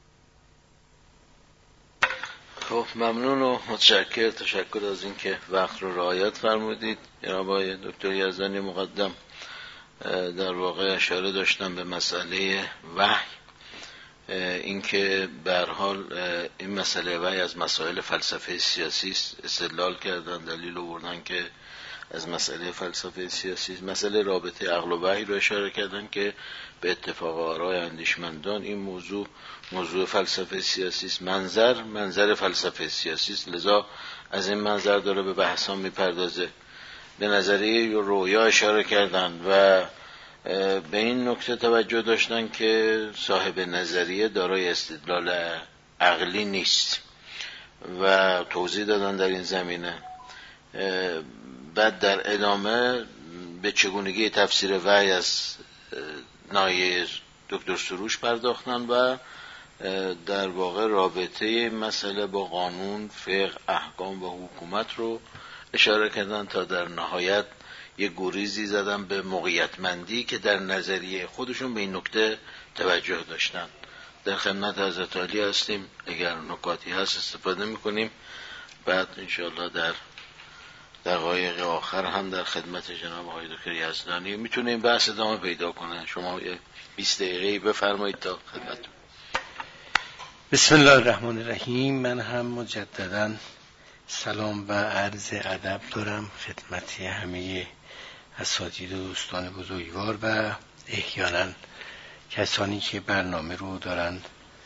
خب ممنون و متشکر. تشکر از این که وقت رو رعایت فرمودید. جناب آقای دکتر یزدانی مقدم در واقع اشاره داشتن به مسئله وحی اینکه به هر حال این مسئله وحی از مسائل فلسفه سیاسی استدلال کردن، دلیل آوردن که از مسئله فلسفه سیاسی، مسئله رابطه عقل و وحی رو اشاره کردن که به اتفاق آرای اندیشمندان این موضوع موضوع فلسفه سیاسی است، منظر منظر فلسفه سیاسی است، لذا از این منظر داره به بحثان میپردازه. به نظریه رویا اشاره کردن و به این نکته توجه داشتن که صاحب نظریه دارای استدلال عقلی نیست و توضیح دادن در این زمینه. بعد در ادامه به چگونگی تفسیر وحی از ناحیه دکتر سروش پرداختن و در واقع رابطه مسئله با قانون، فقه، احکام و حکومت رو اشاره کردن تا در نهایت یک گریزی زدن به موقعیتمندی که در نظریه خودشون به این نکته توجه داشتن. در خدمت حضرت عالی هستیم، اگر نکاتی هست استفاده میکنیم، بعد انشاءالله در دقایق آخر هم در خدمت جناب آقای دکتر یزدانی میتونیم بحث ادامه پیدا کنن. شما بیست دقیقه بفرمایید تا خدمتتون. بسم الله الرحمن الرحیم. من هم مجددا سلام و عرض ادب دارم خدمت همه اساتید و دوستان بزرگوار و احیانا کسانی که برنامه رو دارند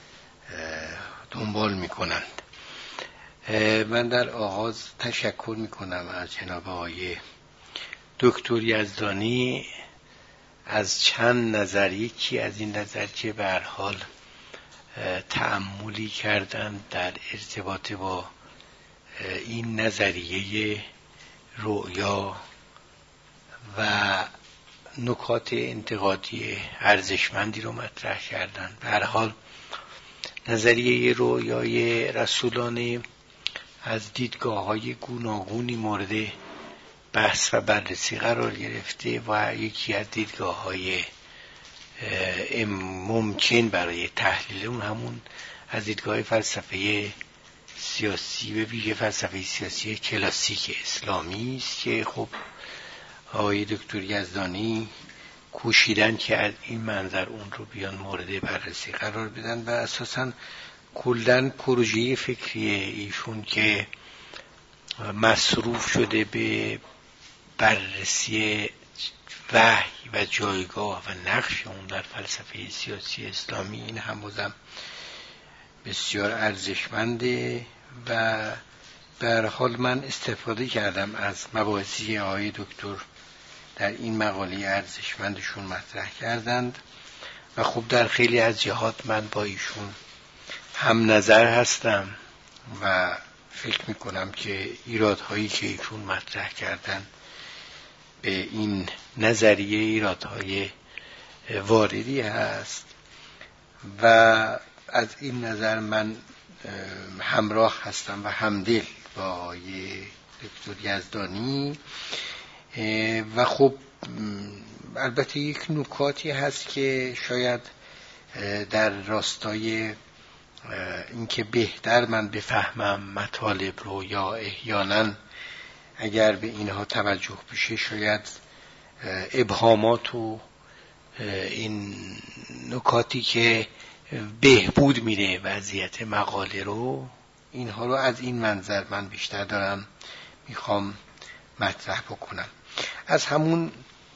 دنبال میکنند. من در آغاز تشکر میکنم از جناب آقای دکتر یزدانی از چند نظر. یکی از این نظر که به هر حال تأملی کردن در ارتباط با این نظریه رؤیا و نکات انتقادی ارزشمندی رو مطرح کردن. به هر حال نظریه رؤیای رسولانه از دیدگاه‌های گوناگونی مورد بحث و بررسی قرار گرفته و یکی از دیدگاه‌های ممکن برای تحلیل اون همون از دیدگاه فلسفه سیاسی و ویژه فلسفه سیاسی کلاسیک اسلامی است که خب آقای دکتر یزدانی کوشیدن که از این منظر اون رو بیان مورد بررسی قرار بدن و اساساً کلاً پروژه فکری ایشون که مصروف شده به بررسی وحی و جایگاه و نقش اون در فلسفه سیاسی اسلامی، این هم بازم بسیار ارزشمنده و به هر حال من استفاده کردم از مباحثی آقای دکتر در این مقاله ارزشمندشون مطرح کردند و خب در خیلی از جهات من با ایشون هم نظر هستم و فکر میکنم که ایرادهایی که ایشون مطرح کردن به این نظریه ایرادهای واردی هست و از این نظر من همراه هستم و همدل با آقای دکتر یزدانی. و خب البته یک نکاتی هست که شاید در راستای اینکه بهتر من بفهمم مطالب رو یا احیانا اگر به اینها توجه بشه شاید ابهامات و این نکاتی که بهبود میده وضعیت مقاله رو، اینها رو از این منظر من بیشتر دارم میخوام مطرح بکنم. از همون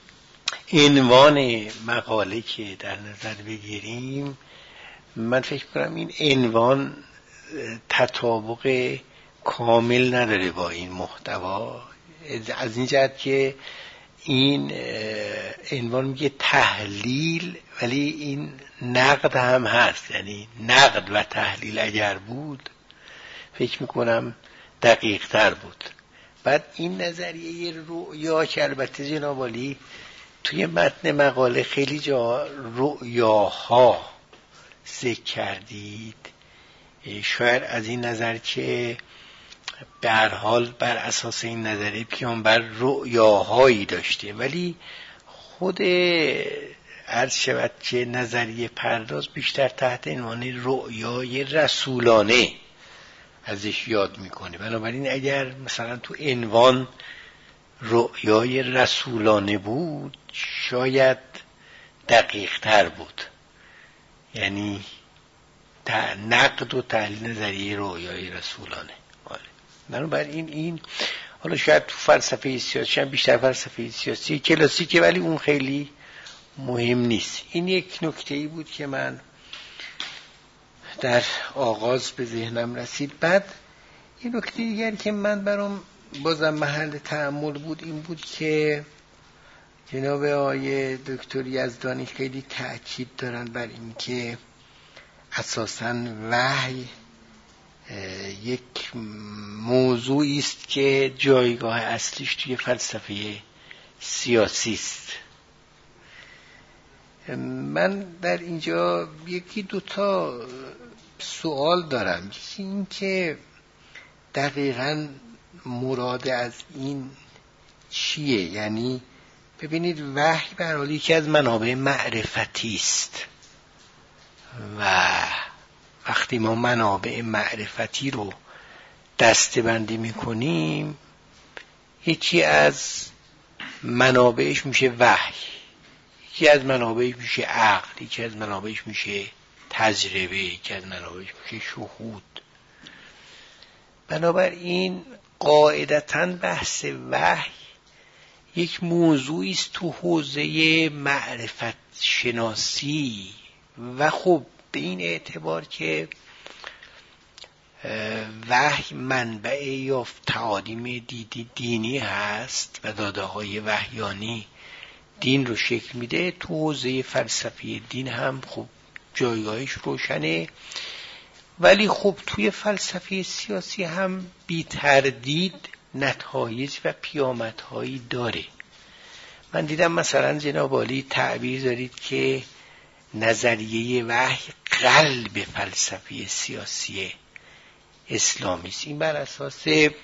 عنوان مقاله که در نظر بگیریم، من فکر کنم این عنوان تطابق کامل نداره با این محتوا، از این جهت که این عنوان میگه تحلیل ولی این نقد هم هست، یعنی نقد و تحلیل اگر بود فکر میکنم دقیق تر بود. بعد این نظریه رؤیا که البته جناب عالی توی متن مقاله خیلی جا رؤیاها ذکر کردید، شاید از این نظر که به هر حال بر اساس این نظریه پیامبر رؤیاهایی داشته، ولی خود عرض شود که نظریه پرداز بیشتر تحت عنوان رؤیای رسولانه ازش یاد میکنه. بنابراین اگر مثلا تو عنوان رؤیای رسولانه بود شاید دقیق تر بود، یعنی نقد و تحلیل نظریه رویای رسولانه. بنابراین این حالا شاید تو فلسفه سیاسی هم بیشتر فلسفه سیاسی کلاسیکه، ولی اون خیلی مهم نیست. این یک نکته‌ای بود که من در آغاز به ذهنم رسید. بعد یه نکته دیگر که من برام بازم محل تأمل بود این بود که جناب آقای دکتر یزدانی خیلی تأکید دارن بر این که اساساً وحی یک موضوعی است که جایگاه اصلیش توی فلسفه سیاسی است. من در اینجا یکی دوتا سوال دارم. یکی این که دقیقاً مراد از این چیه؟ یعنی ببینید وحی به هر حال یکی از منابع معرفتی است و وقتی ما منابع معرفتی رو دسته‌بندی می‌کنیم یکی از منابعش میشه وحی، یکی از منابعش میشه عقل، یکی از منابعش میشه تجربه، یکی از منابعش میشه شهود. بنابراین قاعدتاً بحث وحی یک موضوعی است تو حوزه معرفت شناسی و خب به این اعتبار که وحی منبع یا تعالیم دیدی دینی هست و داده های وحیانی دین رو شکل میده، تو حوزه فلسفی دین هم خب جایگاهش روشنه. ولی خب توی فلسفه سیاسی هم بی تردید نتایج و پیامدهایی داره. من دیدم مثلا جناب عالی تعبیر دارید که نظریه وحی قلب فلسفه سیاسی اسلامی است. این بر اساس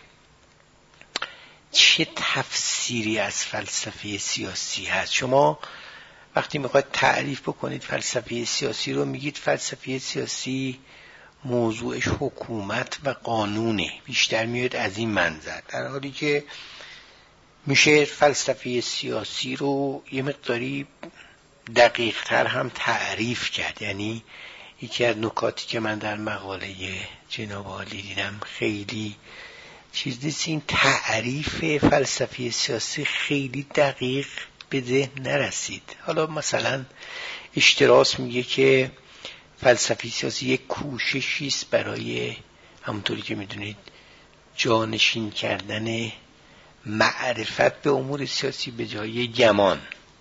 چه تفسیری از فلسفه سیاسی هست؟ شما وقتی میخواید تعریف بکنید فلسفه سیاسی رو میگید فلسفه سیاسی موضوعش حکومت و قانونه، بیشتر میاد از این منظر، در حالی که میشه فلسفه سیاسی رو یه مقداری دقیق تر هم تعریف کرد. یعنی یکی از نکاتی که من در مقاله جناب عالی دیدم خیلی چیز نیست، این تعریف فلسفه سیاسی خیلی دقیق به ذهن نرسید. حالا مثلا اشتراس میگه که فلسفه سیاسی یک کوششی است برای همونطوری که میدونید جانشین کردن معرفت به امور سیاسی به جای گمان.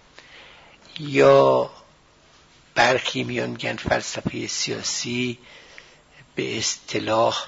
یا برخی میان میگن فلسفه سیاسی به اصطلاح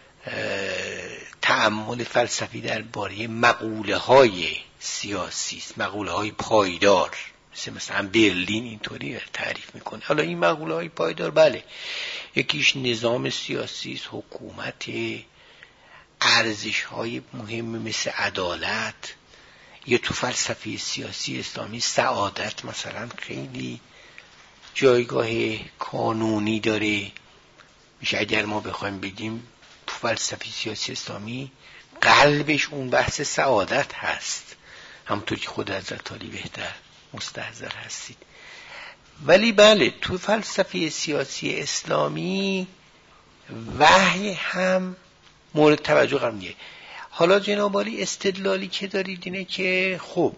تأمل فلسفی درباره مقوله های سیاسی است، مقوله های پایدار، مثل مثلا برلین اینطوری تعریف میکنه. حالا این مقوله های پایدار بله، یکیش نظام سیاسی است، حکومت، ارزش های مهم مثل عدالت، یا تو فلسفه سیاسی اسلامی سعادت مثلا خیلی جایگاه کانونی داره. میشه اگر ما بخوایم بگیم تو فلسفه سیاسی اسلامی قلبش اون بحث سعادت هست، همونطور که خود حضرت علی بهتر مستحضر هستید. ولی بله تو فلسفه سیاسی اسلامی وحی هم مورد توجه قرار میگیره. حالا جناب عالی استدلالی که دارید اینه که خب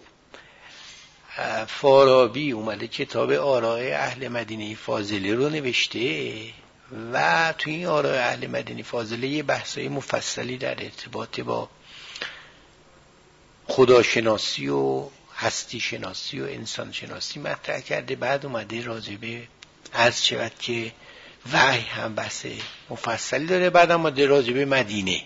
فارابی اومده کتاب آراء اهل مدینه فاضله رو نوشته و توی این آراء اهل مدینه فاضله یه بحثای مفصلی در ارتباط با خداشناسی و هستی شناسی و انسان شناسی مطرح کرده. بعد اومده راجبه عرض شود که وحی هم بحث مفصلی داره. بعد اومده راجبه مدینه.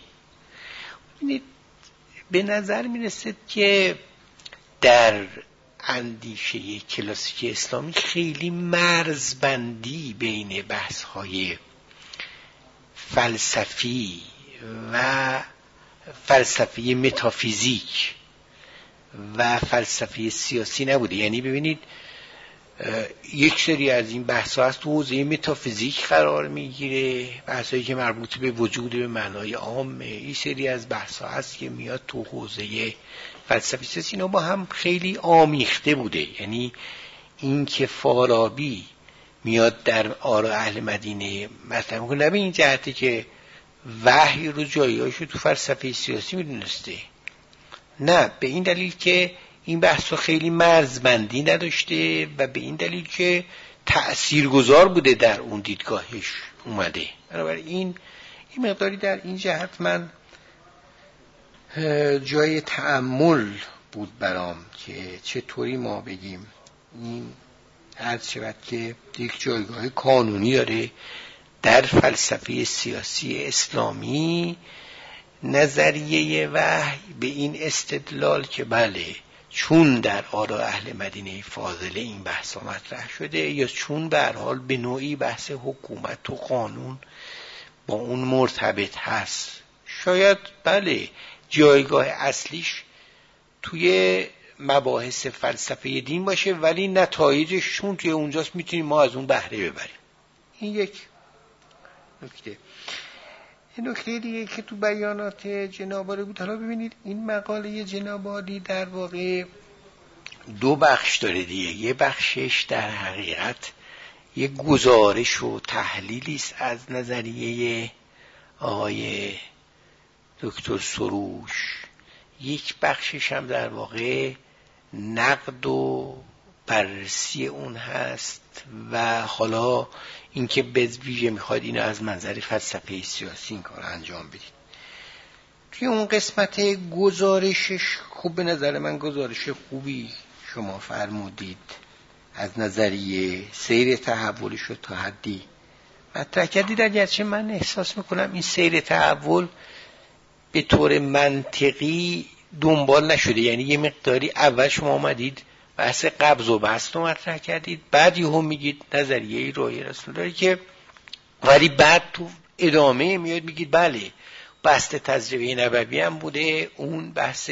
به نظر میرسید که در اندیشه کلاسیک اسلامی خیلی مرزبندی بین بحث‌های فلسفی و فلسفه متافیزیک و فلسفه سیاسی نبوده. یعنی ببینید یک سری از این بحث‌ها هست تو حوزه متافیزیک قرار میگیره، بحثایی که مربوط به وجود به معنای عامه. این سری از بحث‌ها هست که میاد تو حوزه فلسفه سیاسی. اینا با هم خیلی آمیخته بوده. یعنی این که فارابی میاد در آراء اهل مدینه مطرح میکنه، نه به این جهتی که وحی رو جایگاهشو تو فلسفه سیاسی میدونسته، نه به این دلیل که این بحث خیلی مرزبندی نداشته و به این دلیل که تأثیرگذار بوده در اون دیدگاهش اومده. بنابراین این مقداری در این جهت من جای تأمل بود برام که چطوری ما بگیم این عرض شود که یک جایگاه قانونی داره در فلسفه سیاسی اسلامی نظریه وحی به این استدلال که بله چون در آراء اهل مدینه فاضله این بحث مطرح شده، یا چون به هر حال به نوعی بحث حکومت و قانون با اون مرتبط هست، شاید بله جایگاه اصلیش توی مباحث فلسفه دین باشه ولی نتایجش چون توی اونجاست میتونیم ما از اون بهره ببریم. این یک نکته. این نکته دیگه که تو بیانات جناب عالی بود، حالا ببینید این مقاله جناب عالی در واقع دو بخش داره دیگه. یه بخشش در حقیقت یه گزارش و تحلیلی است از نظریه آقای دکتر سروش، یک بخشش هم در واقع نقد و بررسی اون هست و حالا اینکه به ویژه میخواد اینو از منظر فلسفه سیاسی این کار انجام بدید. توی اون قسمت گزارشش خوب به نظر من گزارش خوبی شما فرمودید، از نظریه سیر تحولش رو تا حدی مطرح کردید، اگرچه من احساس میکنم این سیر تحول به طور منطقی دنبال نشده. یعنی یه مقداری اول شما آمدید بحث قبض و بسط رو مطرح کردید، بعد یهو میگید نظریه رؤیه رسول داره که، ولی بعد تو ادامه میاد میگید بله بسط تجربه نبوی هم بوده، اون بحث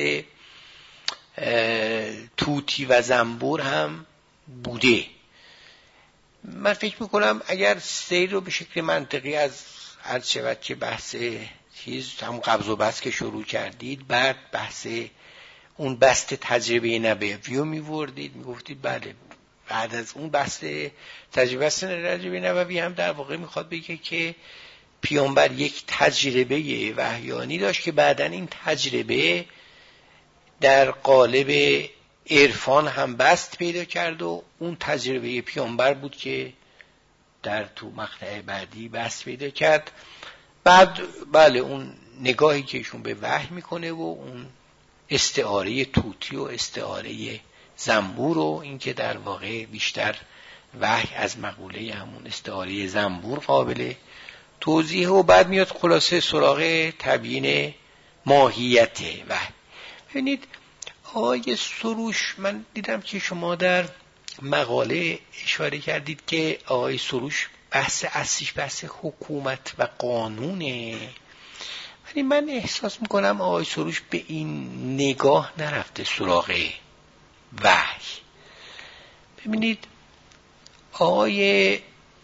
توتی و زنبور هم بوده. من فکر میکنم اگر سیر رو به شکل منطقی از عرض شود که بحث چیز هم قبض و بسط که شروع کردید، بعد بحث اون بسط تجربه نبوی رو میوردید، میگفتید بله بعد از اون بحث تجربه تجربه نبوی هم در واقع میخواد بگه که پیامبر یک تجربه وحیانی داشت که بعداً این تجربه در قالب عرفان هم بسط پیدا کرد و اون تجربه پیامبر بود که در تو مقطع بعدی بسط پیدا کرد. بعد بله اون نگاهی که ایشون به وحی میکنه و اون استعاره توتی و استعاره زنبور و این که در واقع بیشتر وحی از مقوله همون استعاره زنبور قابل توضیح، و بعد میاد خلاصه سراغ تبیین ماهیت وحی. ببینید آقای سروش، من دیدم که شما در مقاله اشاره کردید که آقای سروش بحث اصلیش بحث حکومت و قانونه، ولی من احساس میکنم آقای سروش به این نگاه نرفته سراغ وحی. ببینید آقای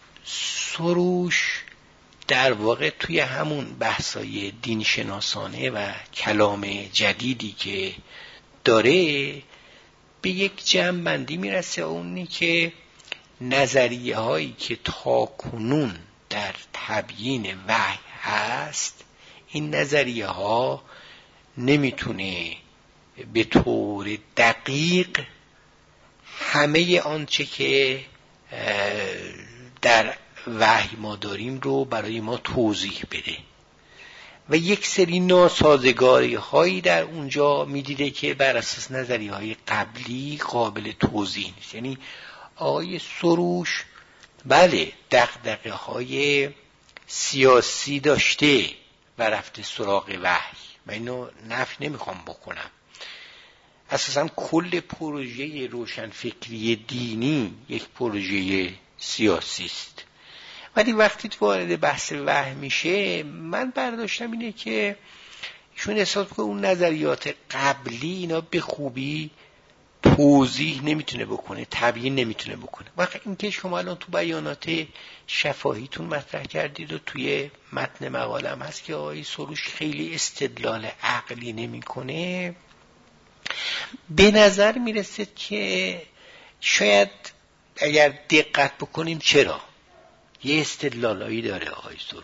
سروش در واقع توی همون بحثای دینشناسانه و کلام جدیدی که داره به یک جمع‌بندی میرسه، اونی که نظریه هایی که تاکنون در تبیین وحی هست این نظریه ها نمیتونه به طور دقیق همه آنچه که در وحی ما داریم رو برای ما توضیح بده و یک سری ناسازگاری هایی در اونجا میدیده که بر اساس نظریه های قبلی قابل توضیح نیست. یعنی آقای سروش بله دغدغه های سیاسی داشته و رفته سراغ وحی، من اینو نفی نمیخوام بکنم، اساسا کل پروژه روشنفکری دینی یک پروژه سیاسی است، ولی وقتی وارد بحث وحی میشه من برداشتم اینه که ایشون احساس کنه اون نظریات قبلی اینا به خوبی توضیح نمیتونه بکنه، تبیین نمیتونه بکنه. وقتی اینکه شما الان تو بیانات شفاهیتون مطرح کردید و توی متن مقاله هم هست که آقای سروش خیلی استدلال عقلی نمیکنه، به نظر میرسه که شاید اگر دقت بکنیم چرا یه استدلالایی داره آقای سروش.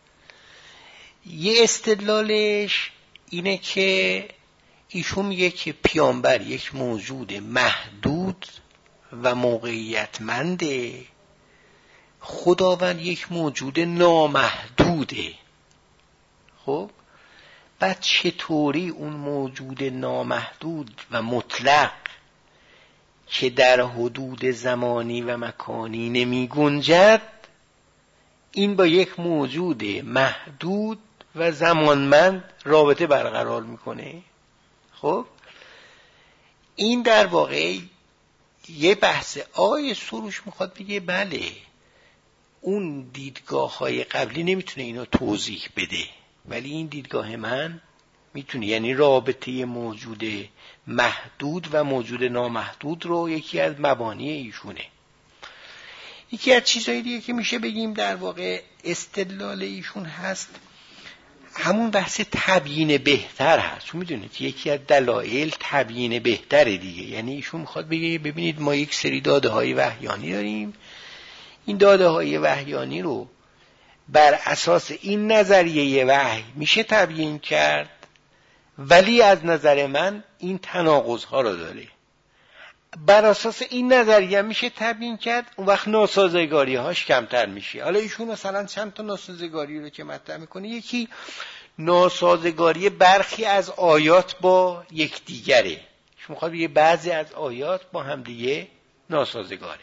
یه استدلالش اینه که ایشون میگه که پیامبر یک موجود محدود و موقعیتمنده، خداوند یک موجود نامحدوده. خب بعد چطوری اون موجود نامحدود و مطلق که در حدود زمانی و مکانی نمی گنجد، این با یک موجود محدود و زمانمند رابطه برقرار میکنه؟ خب این در واقع یه بحث. آقای سروش میخواد بگه بله اون دیدگاه های قبلی نمیتونه اینو توضیح بده، ولی این دیدگاه من میتونه، یعنی رابطه موجود محدود و موجود نامحدود رو یکی از مبانی ایشونه. یکی از چیزهای دیگه که میشه بگیم در واقع استدلال ایشون هست همون بحث تبیین بهتر هست. چون میدونید یکی از دلایل تبیین بهتره دیگه، یعنی ایشون میخواد بگه ببینید ما یک سری داده های وحیانی داریم، این داده های وحیانی رو بر اساس این نظریه وحی میشه تبیین کرد، ولی از نظر من این تناقض ها رو داره. بر اساس این نظریه میشه تبیین کرد، اون وقت ناسازگاری هاش کمتر میشه. حالا ایشون مثلا چند تا ناسازگاری رو که مطرح میکنه، یکی ناسازگاری برخی از آیات با یکدیگره. ایشون میخواد بگه بعضی از آیات با هم دیگه ناسازگاره.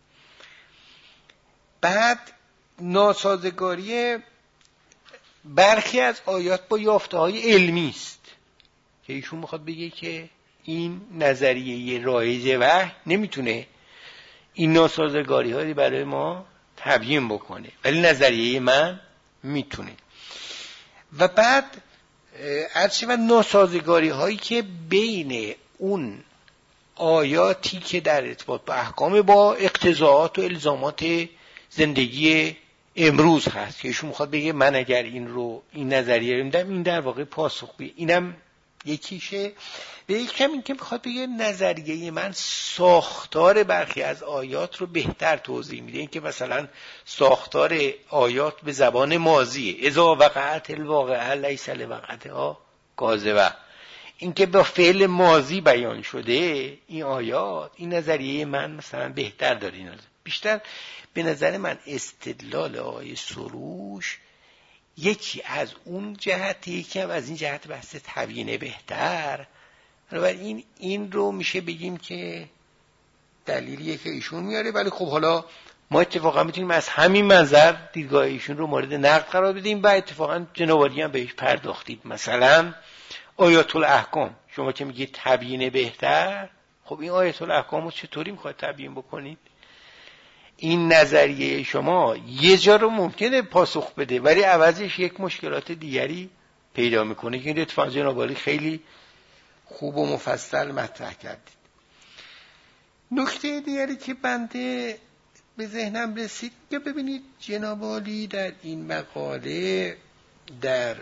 بعد ناسازگاری برخی از آیات با یافته های علمی است که ایشون میخواد بگه که این نظریه رایج وحی نمیتونه این ناسازگاری هایی برای ما تبیین بکنه، ولی نظریه من میتونه. و بعد عرض و ناسازگاری هایی که بین اون آیاتی که در ارتباط با احکام با اقتضاعات و الزامات زندگی امروز هست که ایشون میخواد بگه من اگر این رو این نظریه رو میدم این در واقع پاسخ بیه. اینم یکیشه. به یکم این که میخواد بگه نظریه من ساختار برخی از آیات رو بهتر توضیح میده. این که مثلا ساختار آیات به زبان ماضیه، اذا وقعت الواقعه لیس لوقعتها کاذبه، این که با فعل ماضی بیان شده این آیات، این نظریه من مثلا بهتر داره. این بیشتر به نظر من استدلال آقای سروش یکی از اون جهت، یکی هم از این جهت بحث تبیین بهتر. بنابراین این رو میشه بگیم که دلیلیه که ایشون میاره. ولی خب حالا ما اتفاقا میتونیم از همین منظر دیدگاه ایشون رو مورد نقد قرار بدیم و اتفاقا جنابعالی هم بهش پرداختید. مثلا آیات الاحکام، شما که میگید تبیین بهتر، خب این آیات الاحکام رو چطوری میخواد تبیین بکنید؟ این نظریه شما یه جا رو ممکنه پاسخ بده ولی عوضش یک مشکلات دیگری پیدا میکنه که این اتفاقا جنابعالی خیلی خوب و مفصل مطرح کردید. نکته دیگری که بنده به ذهنم رسید که ببینید جنابعالی در این مقاله در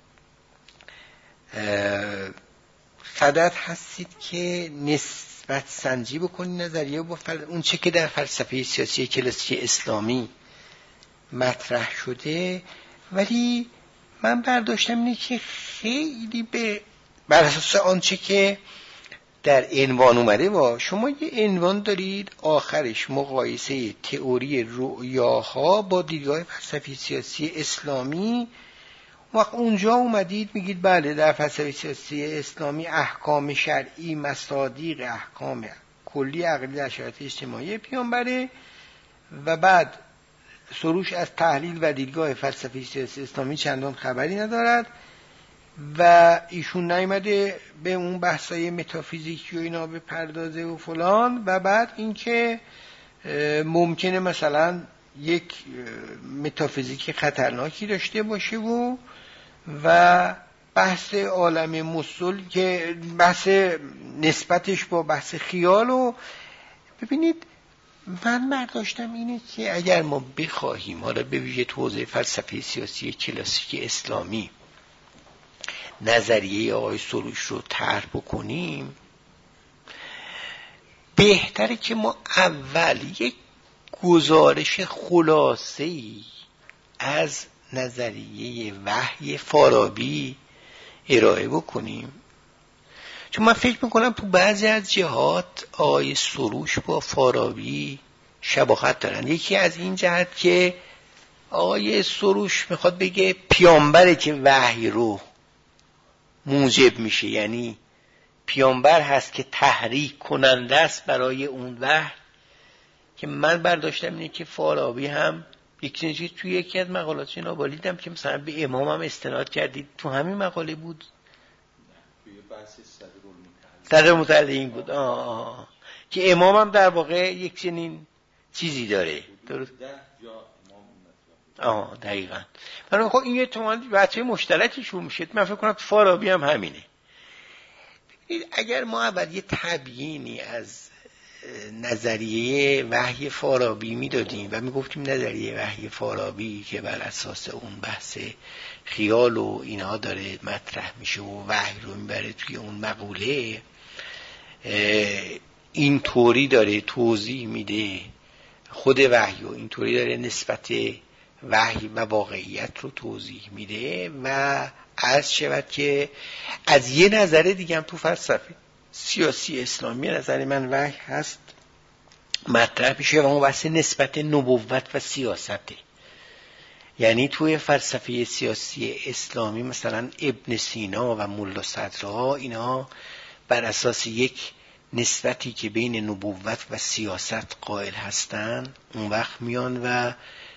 صدد هستید که نسبت سنجی بکنید نظریه با فل... اون چه که در فلسفه سیاسی کلاسیک اسلامی مطرح شده، ولی من برداشتم اینه که خیلی به بر اساس آنچه که در عنوان اومده با شما یه عنوان دارید آخرش مقایسه تئوری رؤیاها با دیدگاه فلسفه سیاسی اسلامی. وقت اونجا اومدید میگید بله در فلسفه سیاسی اسلامی احکام شرعی مصادیق احکام کلی عقلی در شرایط اجتماعی پیامبره و بعد سروش از تحلیل و دیدگاه فلسفه سیاسی اسلامی چندان خبری ندارد و ایشون نیامده به اون بحثای متافیزیکی و اینا بپردازه و فلان. و بعد اینکه ممکنه مثلا یک متافیزیک خطرناکی داشته باشه و و بحث عالم مسل که بحث نسبتش با بحث خیال. و ببینید من برداشتم اینه که اگر ما بخواهیم حالا به ویژه تو حوزه فلسفه سیاسی کلاسیک اسلامی نظریه آقای سروش رو طرح بکنیم، بهتره که ما اول یک گزارش خلاصه‌ای از نظریه وحی فارابی ارائه بکنیم، چون من فکر میکنم تو بعضی از جهات آیه سروش با فارابی شباهت دارن. یکی از این جهت که آیه سروش میخواد بگه پیامبره که وحی رو موجب میشه، یعنی پیامبر هست که تحریک کننده است برای اون وحی، که من برداشتم اینه که فارابی هم یک چیزی توی یکی از مقالات جناب عالی دیدم که مثلا به امام هم استناد کردید، تو همین مقاله بود صدر متعلقین بود آه آه. که امام هم در واقع یک چنین چیزی داره، درست؟ آه دقیقاً. من خب این احتمال بچه مشترکشون میشه. من فکر کنم فارابی هم همینه. اگر ما اول یه تبیینی از نظریه وحی فارابی میدادیم و میگفتیم نظریه وحی فارابی که بر اساس اون بحث خیال و اینها داره مطرح میشه و وحی رو میبره توی اون مقوله، این طوری داره توضیح میده خود وحی و اینطوری داره نسبت وحی و واقعیت رو توضیح میده و عرض شود که از یه نظر دیگه هم تو فلسفه سیاسی اسلامی نظر من وحی هست مطرح میشه و اون بحث نسبت نبوت و سیاسته. یعنی توی فلسفه سیاسی اسلامی مثلا ابن سینا و ملا صدرها اینا بر اساس یک نسبتی که بین نبوت و سیاست قائل هستن، اون وقت میان و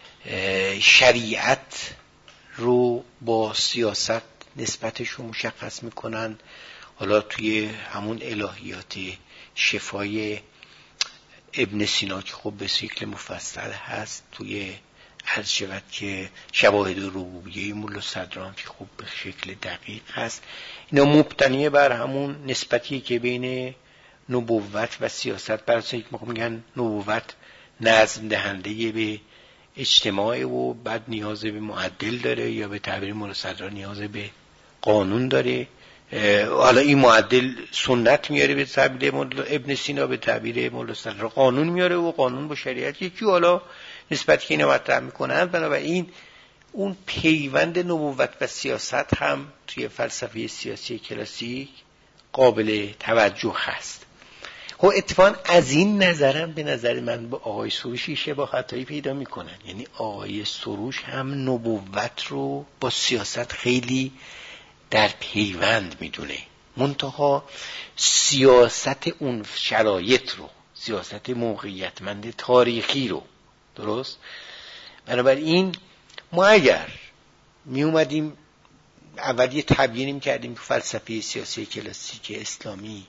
شریعت رو با سیاست نسبتش رو مشخص میکنن. حالا توی همون الهیات شفای ابن سینا که خب به شکل مفصل هست، توی عرض شود که شواهد ربوبیه ملا صدران که خب به شکل دقیق هست، اینا مبتنی بر همون نسبتی که بین نبوت و سیاست، بر اساس یک موقع میگن نبوت نظم دهنده به اجتماع و بعد نیاز به معدل داره، یا به تعبیر ملا صدران نیاز به قانون داره. حالا این معدل سنت میاره به تعبیر ابن سینا، به تعبیر ملا صدران قانون میاره و قانون با شریعت یکی. حالا نسبتی که اینا مطرح میکنن، بنابراین اون پیوند نبوت و سیاست هم توی فلسفه سیاسی کلاسیک قابل توجه هست. خب اتفاقا از این نظرم به نظر من با آقای سروشی شباهتایی پیدا میکنن. یعنی آقای سروش هم نبوت رو با سیاست خیلی در پیوند میدونه، منتها سیاست اون شرایط رو، سیاست موقعیتمند تاریخی رو، درست؟ بنابراین ما اگر می اومدیم اول یه تبیینی کردیم تو فلسفه سیاسی کلاسیک اسلامی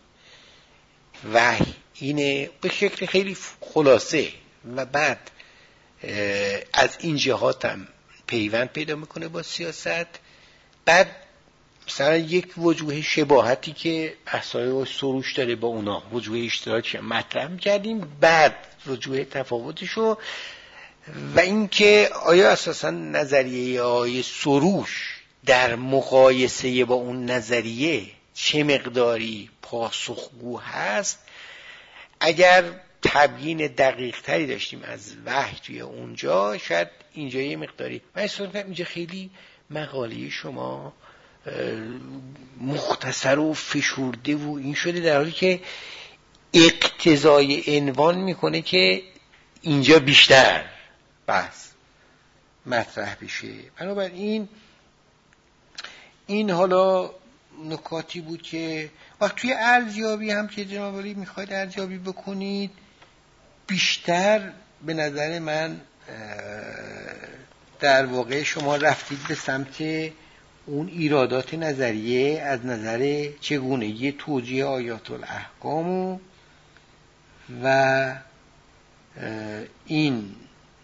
وحی اینه به شکل خیلی خلاصه و بعد از این جهات هم پیوند پیدا میکنه با سیاست، بعد مثلا یک وجوه شباهتی که بحثای سروش داره با اونا وجوه اشتراکی مطرح می‌کردیم، بعد وجوه تفاوتشو و اینکه آیا اساسا نظریه آیه سروش در مقایسه با اون نظریه چه مقداری پاسخگو هست. اگر تبیین دقیق تری داشتیم از وحی توی اونجا، شاید اینجا یه مقداری من احساس می‌کنم اینجا خیلی مقاله شما مختصر و فشرده و این شده، در حالی که اقتضای عنوان میکنه که اینجا بیشتر بحث مطرح بشه. بنابراین این حالا نکاتی بود که وقت توی ارزیابی هم که جناب عالی میخواید ارزیابی بکنید، بیشتر به نظر من در واقع شما رفتید به سمت اون ایرادات نظریه از نظر چگونگی توجیه آیات الاحکام و این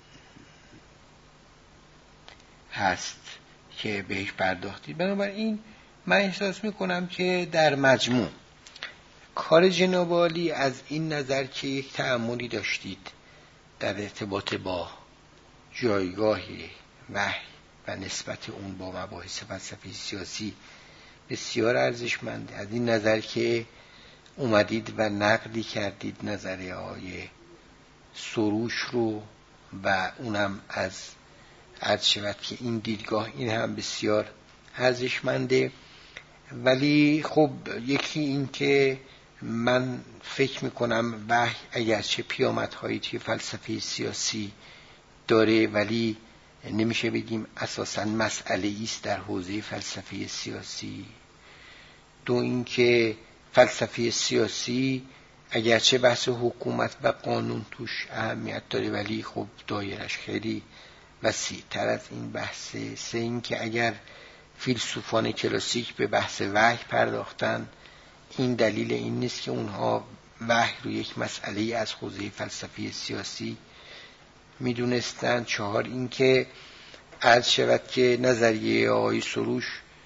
هست که بهش پرداختید. بنابراین من احساس میکنم که در مجموع کار جناب عالی از این نظر که یک تأملی داشتید در ارتباط با جایگاه وحی و نسبت اون با مباحث فلسفه سیاسی بسیار ارزشمند. از این نظر که اومدید و نقدی کردید نظریه های سروش رو و اونم از عرض شود که این دیدگاه این هم بسیار ارزشمنده. ولی خب یکی این که من فکر میکنم وحی اگرچه پیامدهایی توی فلسفه سیاسی داره ولی نمیشه بگیم اساساً مسئله است در حوزه فلسفه سیاسی. دو اینکه فلسفه سیاسی اگرچه بحث حکومت و قانون توش اهمیت داره ولی خب دایرش خیلی وسیع تر از این بحثه. سه اینکه اگر فیلسوفان کلاسیک به بحث وحی پرداختن این دلیل این نیست که اونها وحی رو یک مسئله از حوزه فلسفه سیاسی میدونستند. چهار اینکه عرض شود که نظریه آقای سروش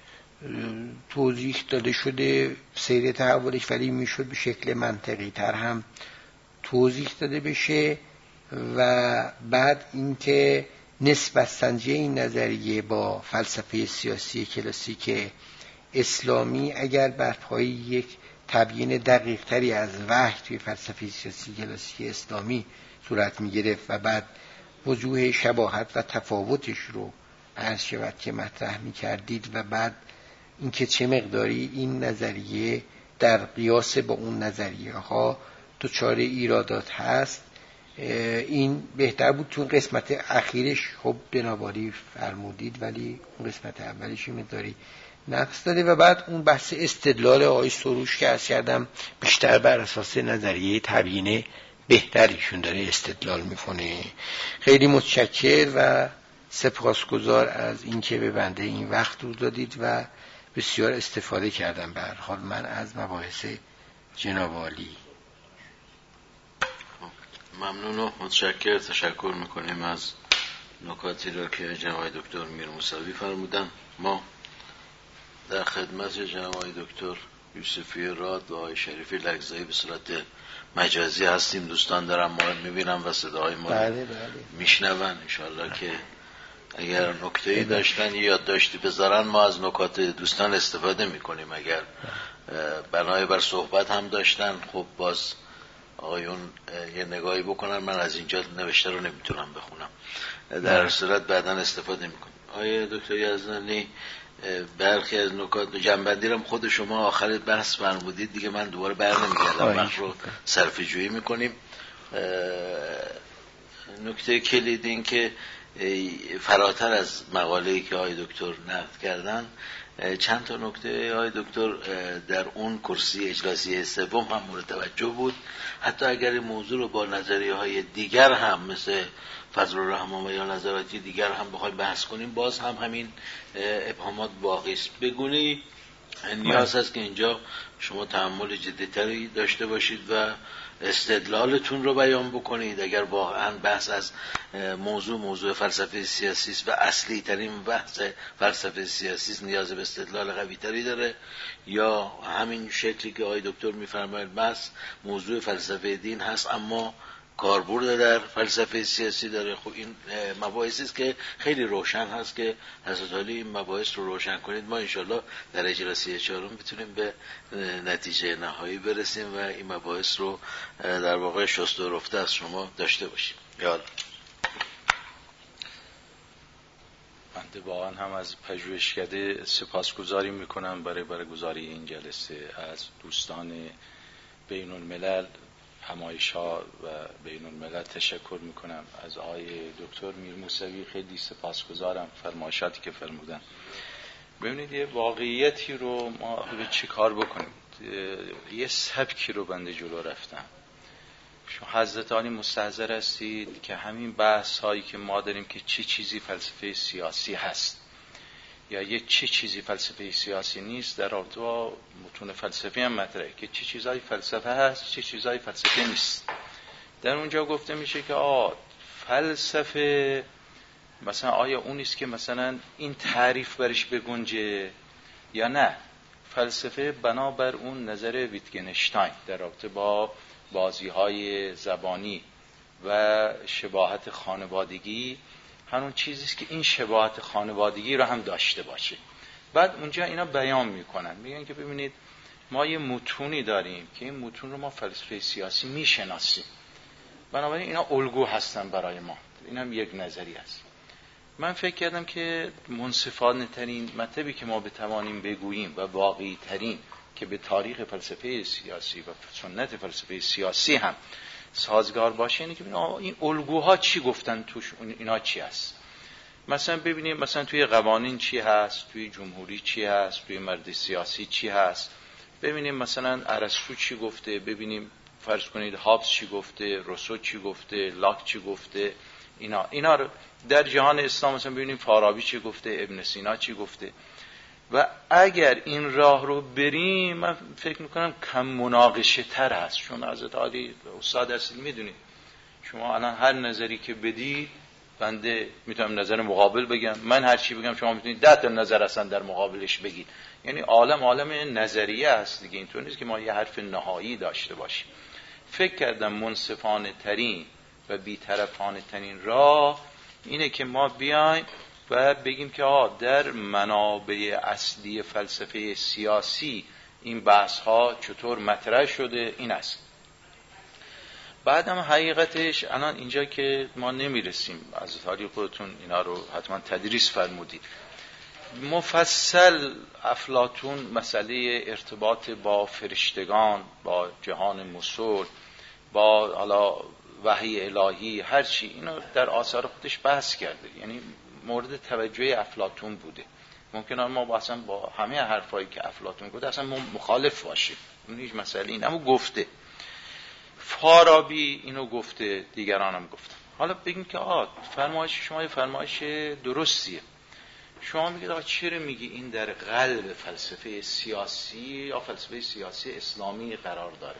توضیح داده شده سیر تحولش ولی میشد به شکل منطقی تر هم توضیح داده بشه. و بعد اینکه نسبت سنجی این نظریه با فلسفه سیاسی کلاسیک اسلامی اگر بر پای یک تبیین دقیق تری از وحی توی فلسفه سیاسی کلاسیک اسلامی صورت می گرفت و بعد وجوه شباهت و تفاوتش رو عرض شود که مطرح می کردید و بعد اینکه چه مقداری این نظریه در قیاس با اون نظریه ها دچار ایرادات هست، این بهتر بود. تو قسمت اخیرش خب بناباری فرمودید ولی اون قسمت اولش مقداری نقص داده. و بعد اون بحث استدلال آقای سروش که عرض کردم بیشتر بر اساس نظریه تبیین بهتریشون داره استدلال میکنه. خیلی متشکر و سپاسگزار از اینکه به بنده این وقت رو دادید و بسیار استفاده کردم به هر حال من از مباحث جناب عالی. ممنون و متشکر. تشکر میکنیم از نکاتی را که جناب دکتر میر موسوی فرمودن. ما در خدمت جناب دکتر یوسفی راد و آقای شریفی لگزایی به صورت مجازی هستیم. دوستان دارم ما رو میبینم و صداهای ما رو میشنون. انشاءالله که اگر نکته‌ای داشتن یا یادداشتی بذارن ما از نکات دوستان استفاده میکنیم. اگر بنای بر صحبت هم داشتن خب باز آقایون یه نگاهی بکنن. من از اینجا نوشته رو نمیتونم بخونم، در صورت بعداً استفاده میکنیم. آقای دکتر یزدانی برخی از نکات جنبندی رو خود شما آخر بحث فرمودید دیگه، من دوباره بر نمیگردم، وقت رو صرفه جویی میکنیم. نکته کلید این که فراتر از مقاله‌ای که آقای دکتر نقد کردن چند تا نکته آقای دکتر در اون کرسی اجلاسی سوم هم مورد توجه بود. حتی اگر این موضوع رو با نظریه های دیگر هم مثل فضل الرحمن یا نظراتی دیگر هم بخوایم بحث کنیم باز هم همین ابهامات باقی است. بگونه نیاز هست که اینجا شما تأمل جدی‌تری داشته باشید و استدلالتون رو بیان بکنید. اگر واقعا بحث از موضوع موضوع فلسفه سیاسی است و اصلی ترین بحث فلسفه سیاسی است نیاز به استدلال قوی تری داره، یا همین شکلی که آقای دکتر میفرمایند بحث موضوع فلسفه دین هست اما کاربرد در فلسفه سیاسی داره. خب این مباحثی است که خیلی روشن هست که حضرت عالی این مباحث رو روشن کنید. ما انشالله در اجلاسی چهارم بتونیم به نتیجه نهایی برسیم و این مباحث رو در واقع شسته و رفته از شما داشته باشیم. یالا بنده واقعا هم از پژوهشکده سپاسگزاری میکنم برای برگزاری این جلسه. از دوستان بین الملل همایش‌ها و بین الملل تشکر میکنم. از آقای دکتر میر موسوی خیلی سپاسگزارم فرمایشاتی که فرمودن. ببینید یه واقعیتی رو ما به چی کار بکنیم. یه سبکی رو بنده جلو رفتم. شما حضرت عالی مستحضر هستید که همین بحث هایی که ما داریم که چی چیزی فلسفه سیاسی هست یا یه چی چیزی فلسفه سیاسی نیست در رابطه با متون فلسفی هم مطرحه که چی چیزای فلسفه هست چی چیزای فلسفه نیست. در اونجا گفته میشه که آ فلسفه مثلا آیا اون نیست که مثلا این تعریف برش بگنجه یا نه. فلسفه بنابر اون نظر ویتگنشتاین در رابطه با بازی‌های زبانی و شباهت خانوادگی همون چیزیست که این شباهت خانوادگی رو هم داشته باشه. بعد اونجا اینا بیان میکنن، میگن که ببینید ما یه متونی داریم که این متون رو ما فلسفه سیاسی میشناسیم، بنابراین اینا الگو هستن برای ما. این هم یک نظری است. من فکر کردم که منصفانه ترین مطلبی که ما بتوانیم بگوییم و واقعی ترین که به تاریخ فلسفه سیاسی و سنت فلسفه سیاسی هم سازگار باشه اینه که این الگوها چی گفتن توش، اینا چی هست. مثلا ببینیم مثلا توی قوانین چی هست، توی جمهوری چی هست، توی مرد سیاسی چی هست. ببینیم مثلا ارسطو چی گفته، ببینیم فرض کنید هابز چی گفته، روسو چی گفته، لاک چی گفته. اینا اینا رو در جهان اسلام مثلا ببینیم فارابی چی گفته، ابن سینا چی گفته. و اگر این راه رو بریم من فکر میکنم کم مناقشه تر هست، چون حضرت علی استاد اصلی میدونید شما الان هر نظری که بدید بنده میتونم نظر مقابل بگم، من هر چی بگم شما میتونید ده تا نظر اصلا در مقابلش بگید. یعنی عالم عالم نظریه است دیگه، اینطور نیست که ما یه حرف نهایی داشته باشیم. فکر کردم منصفانه ترین و بی‌طرفانه ترین راه اینه که ما بیایم و بگیم که آه در منابع اصلی فلسفه سیاسی این بحث ها چطور مطرح شده این است. بعدم حقیقتش الان اینجا که ما نمیرسیم، از تاریخ خودتون اینا رو حتما تدریس فرمودید، مفصل افلاطون مسئله ارتباط با فرشتگان، با جهان مسل، با حالا وحی الهی، هر چی اینو در آثار خودش بحث کرده، یعنی مورد توجه افلاطون بوده. ممکنه ما اصلا با همه حرفایی که افلاطون گفته اصلا مخالف باشیم، اون هیچ مسئله این، اما گفته. فارابی اینو گفته، دیگران هم گفتن. حالا بگیم که آه فرمایش شما یه فرمایش درستیه. شما میگید آقا چرا میگی این در قلب فلسفه سیاسی یا فلسفه سیاسی اسلامی قرار داره؟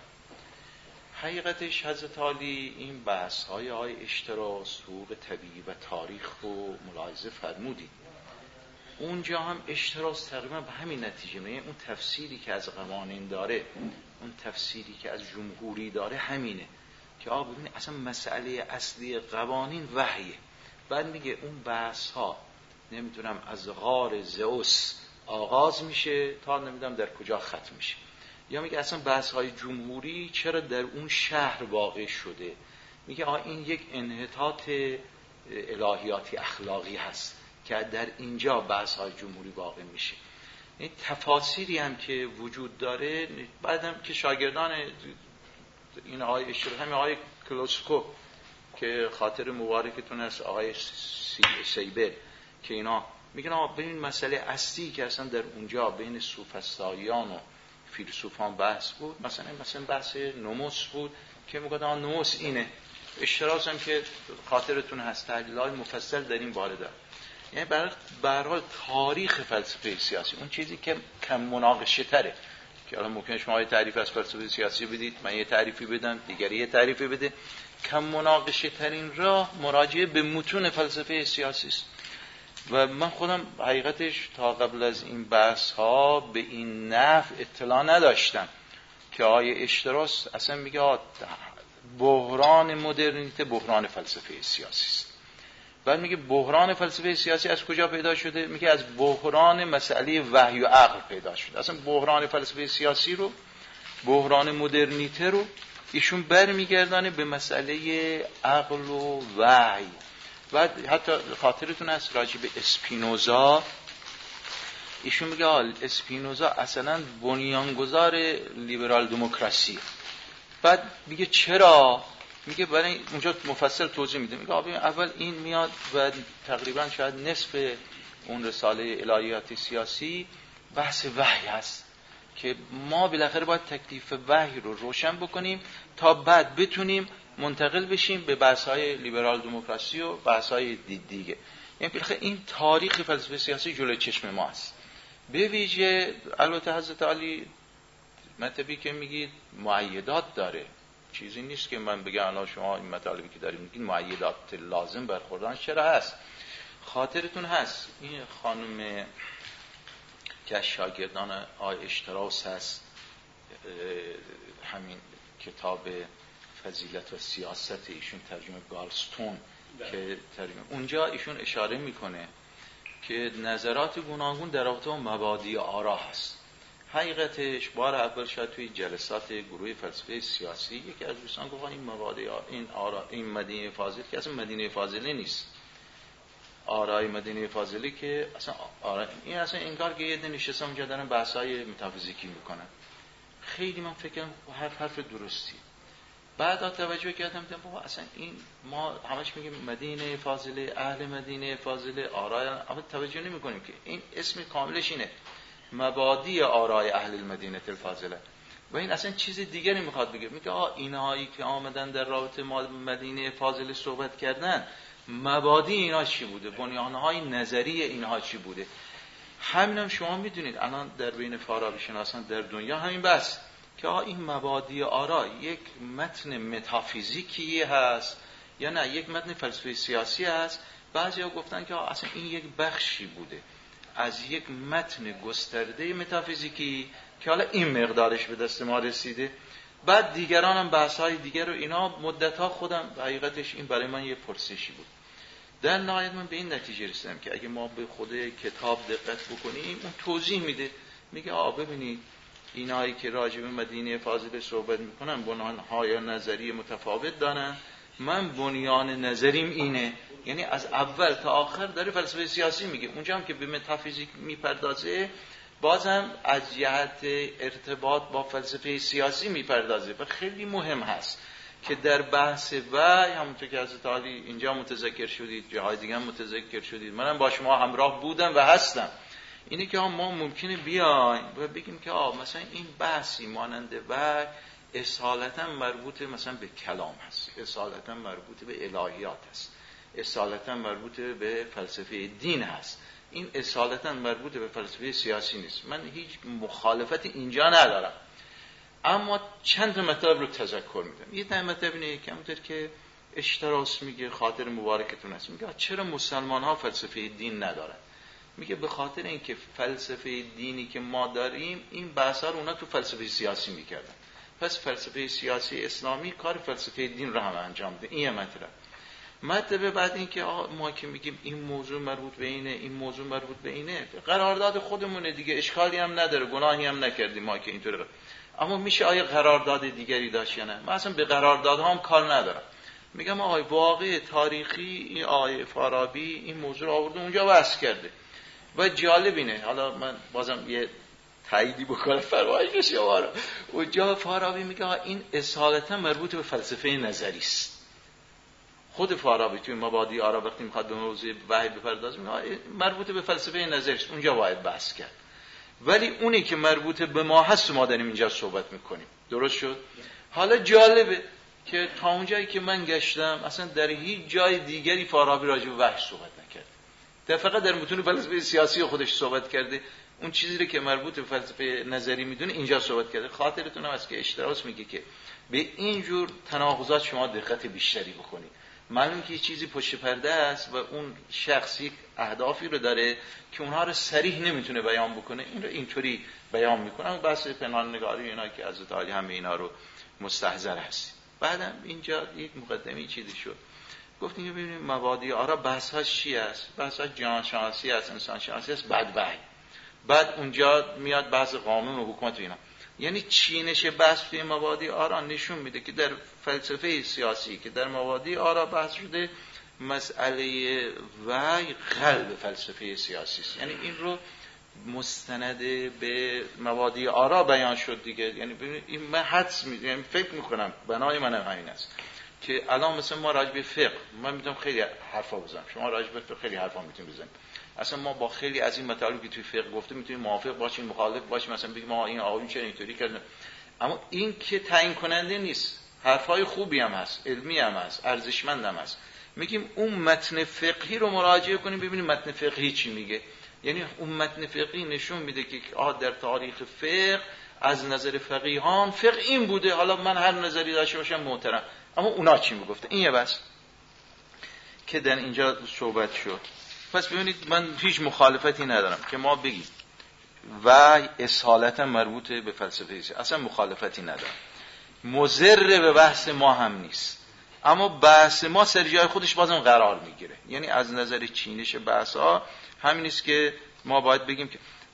حقیقتش حضرت علی این بحث های های اشتراس، حقوق طبیعی و تاریخ رو ملاحظه فرمودید. اونجا هم اشتراس تقریبا به همین نتیجه میگه، اون تفسیری که از قوانین داره، اون تفسیری که از جمهوری داره همینه که آقا ببینید اصلا مسئله اصلی قوانین وحیه. بعد میگه اون بحث ها نمیدونم از غار زئوس آغاز میشه تا نمیدونم در کجا ختم میشه، یا میگه اصلا بحث های جمهوری چرا در اون شهر واقع شده. میگه آقا این یک انحطاط الهیاتی اخلاقی هست که در اینجا بحث های جمهوری واقع میشه. این تفاسیری هم که وجود داره، بعدم که شاگردان این آقای اشتراک، همین آقای کلوسکو که خاطر مبارکتون هست، آقای سیبل، که اینا میگن آقا ببین مسئله اصلی که اصلا در اونجا بین سوفسطائیان و فیلسوفان بحث بود، مثلا مثلا بحث نوموس بود که میگن آقا نوموس اینه. اشتراک هم که خاطرتون هست تحلیل‌های مفصل در این باره داره. یعنی برای به هر حال تاریخ فلسفه سیاسی اون چیزی که کم مناقشه تره، که الان ممکنه شما یه تعریف از فلسفه سیاسی بدید، من یه تعریفی بدم، دیگری یه تعریفی بده، کم مناقشه ترین راه مراجعه به متون فلسفه سیاسی است. و من خودم حقیقتش تا قبل از این بحث ها به این نحو اطلاع نداشتم که آیه اشتراس اصلا میگه بحران مدرنیته بحران فلسفه سیاسی است. بعد میگه بحران فلسفه سیاسی از کجا پیدا شده؟ میگه از بحران مسئله وحی و عقل پیدا شده. اصلا بحران فلسفه سیاسی رو، بحران مدرنیته رو ایشون برمیگردانه به مسئله عقل و وحی. بعد حتی خاطرتون هست راجع به اسپینوزا ایشون میگه اسپینوزا اصلا بنیانگذار لیبرال دموکراسی. بعد میگه چرا؟ میگه برای اونجا مفصل توضیح میده، میگه اول این میاد و تقریبا شاید نصف اون رساله الهیات سیاسی بحث وحی هست که ما بالاخره باید تکلیف وحی رو روشن بکنیم تا بعد بتونیم منتقل بشیم به بحث‌های لیبرال دموکراسی و بحث‌های دیگه. یعنی بالاخره این تاریخ فلسفه سیاسی جلوی چشم ما است. به ویژه البته حضرت علی مطلبی که میگید مؤیدات داره، چیزی نیست که من بگم الان شما این مطالبی که دارید میگید مؤیدات لازم برخوردن چرا هست. خاطرتون هست این خانم که شاگردان آقای اشتراس هست، همین کتاب فضیلت و سیاست ایشون ترجمه گالستون که ترجمه، اونجا ایشون اشاره میکنه که نظرات گوناگون در رابطه با مبادی آرا هست. حقیقتش بار اول شاید توی جلسات گروه فلسفه سیاسی یکی از دوستان گفت این مبادی این آرا این مدینه فاضل که اصلا مدینه فاضله نیست، آرای مدینه فاضلی که اصلا آرا این اصلا انگار که یه نشستم اونجا دارن بحث‌های متافیزیکی میکنن. خیلی من فکر کنم حرف حرف درستی. بعد توجه کردم دیدم بابا اصلا این ما همش میگیم مدینه فاضله، اهل مدینه فاضله، آرای، اما توجه نمی‌کنیم که این اسم کاملش اینه مبادی آرای اهل المدینه الفاضله و این اصلا چیز دیگری میخواد بگه. میگه آ اینهایی که آمدن در رابطه مدینه فاضله صحبت کردن مبادی اینا چی بوده، بنیانهای نظری اینها چی بوده. همینم شما میدونید الان در بین فارابی شناسان در دنیا همین بس که آ این مبادی آرا یک متن متافیزیکی هست یا نه یک متن فلسفه سیاسی هست. بعضیا گفتن که اصلا این یک بخشی بوده از یک متن گسترده متافیزیکی که حالا این مقدارش به دست ما رسیده. بعد دیگران هم بحث‌های دیگر رو اینا مدت‌ها خودم حقیقتش این برای من یه پرسشی بود. در نهایت من به این نتیجه رسیدم که اگه ما به خود کتاب دقت بکنیم اون توضیح میده، میگه آ ببینید اینایی که راجع به مدینه فاضله صحبت میکنن بنیان‌های نظری متفاوت دارن، من بنیان نظریم اینه. یعنی از اول تا آخر داره فلسفه سیاسی میگه. اونجا هم که به متافیزیک میپردازه بازم از جهت ارتباط با فلسفه سیاسی میپردازه و خیلی مهم هست که در بحث وحی همونطور که حضرت علی اینجا متذکر شدید، جاهای دیگه هم متذکر شدید، منم با شما همراه بودم و هستم، اینه که ما ممکنه بیایم و بگیم که آه مثلا این بحثی مانند وحی اصالتا مربوط مثلا به کلام هست، اصالتا مربوط به الهیات هست، اصالتا مربوط به فلسفه دین هست، این اصالتا مربوط به فلسفه سیاسی نیست. من هیچ مخالفت اینجا ندارم، اما چند مطلب رو تذکر میدم. یه تا مطلب اینه که همونطور که اشتراس میگه خاطر مبارکتون هست، میگه چرا مسلمان ها فلسفه دین ندارن؟ میگه به خاطر اینکه فلسفه دینی که ما داریم این بحثا رو اونا تو فلسفه سیاسی میکردن، پس فلسفه سیاسی اسلامی کار فلسفه دین رو هم انجام ده. این مطلب. مطلب بعد این که ما که میگیم این موضوع مربوط به اینه، این موضوع مربوط به اینه، قرارداد خودمونه دیگه، اشکالی هم نداره، گناهی هم نکردیم ما که اینطوری. اما میشه آیه قرارداد دیگری داشت یا نه؟ من اصلا به قراردادها هم کار ندارم. میگم آقای واقع تاریخی این آیه فارابی این موضوع رو آورده اونجا بحث کرده و جالب اینه، حالا من بازم یه تاییدی بکنم فرمایش شما رو. اونجا فارابی میگه این اصالتا مربوط به فلسفه نظری است. خود فارابی توی مبادی آرا وقتی میخواد به موضوع وحی بپردازه میگه مربوط به فلسفه نظری است، اونجا باید بحث کرد. ولی اونی که مربوط به ما هست ما داریم اینجا صحبت میکنیم. درست شد؟ حالا جالبه که تا اونجایی که من گشتم اصلا در هیچ جای دیگری فارابی راجع به وحی صحبت نکرد. در فقط در متون فلسفه سیاسی خودش صحبت کرده. اون چیزی رو که مربوط به فلسفه نظری میدونه اینجا صحبت کرده. خاطرتون هست که اشتراس میگه که به این جور تناقضات شما دقت بیشتری بکنید. معلوم که یه چیزی پشت پرده است و اون شخص یک اهدافی رو داره که اونها رو صریح نمیتونه بیان بکنه، این رو اینطوری بیان میکنه. بحث پنهان نگاری اینا که حضرت علی همه اینا رو مستحضر هست. بعدم اینجا یک مقدمه چیزی شد، گفتیم ببینیم مبادی آرا بحث‌هاش چی است؟ بحث‌ها جهان شناسی است، انسان شناسی است، بعد وحی. بعد اونجا میاد بحث قانون و حکومت و اینا. یعنی چینش بحث توی مبادی آرا نشون میده که در فلسفه سیاسی که در مبادی آرا بحث شده مسئله وحی قلب فلسفه سیاسی است. یعنی این رو مستند به مبادی آرا بیان شد دیگه. یعنی ببینید این من حدس میدونم، فکر میکنم بنای من همین است که الان مثلا ما راجع به فقه من میتونم خیلی حرفا بزنم، شما راجع به فقه خیلی حرفا میتونید بزنید. اصلا ما با خیلی از این مطالبی که توی فقه گفته میتونیم موافق باشیم، مخالف باشیم، مثلا بگیم ما این آقایون چرا اینطوری کردن. اما این که تعیین کننده نیست. حرفای خوبی هم هست، علمی هم هست، ارزشمند هم هست. میگیم اون متن فقهی رو مراجعه کنیم ببینیم متن فقهی چی میگه. یعنی اون متن فقهی نشون میده که آه در تاریخ فقه از نظر فقیهان فقه این بوده، حالا من هر نظری داشته باشم محترم، اما اونا چی میگفته. این یه بس که در اینجا صحبت شد. پس ببینید من هیچ مخالفتی ندارم که ما بگیم و اصالتا مربوط به فلسفه است، اصلا مخالفتی ندارم، مضر به بحث ما هم نیست، اما بحث ما سر جای خودش بازم قرار میگیره. یعنی از نظر چینش بحث ها همین است که ما باید بگیم که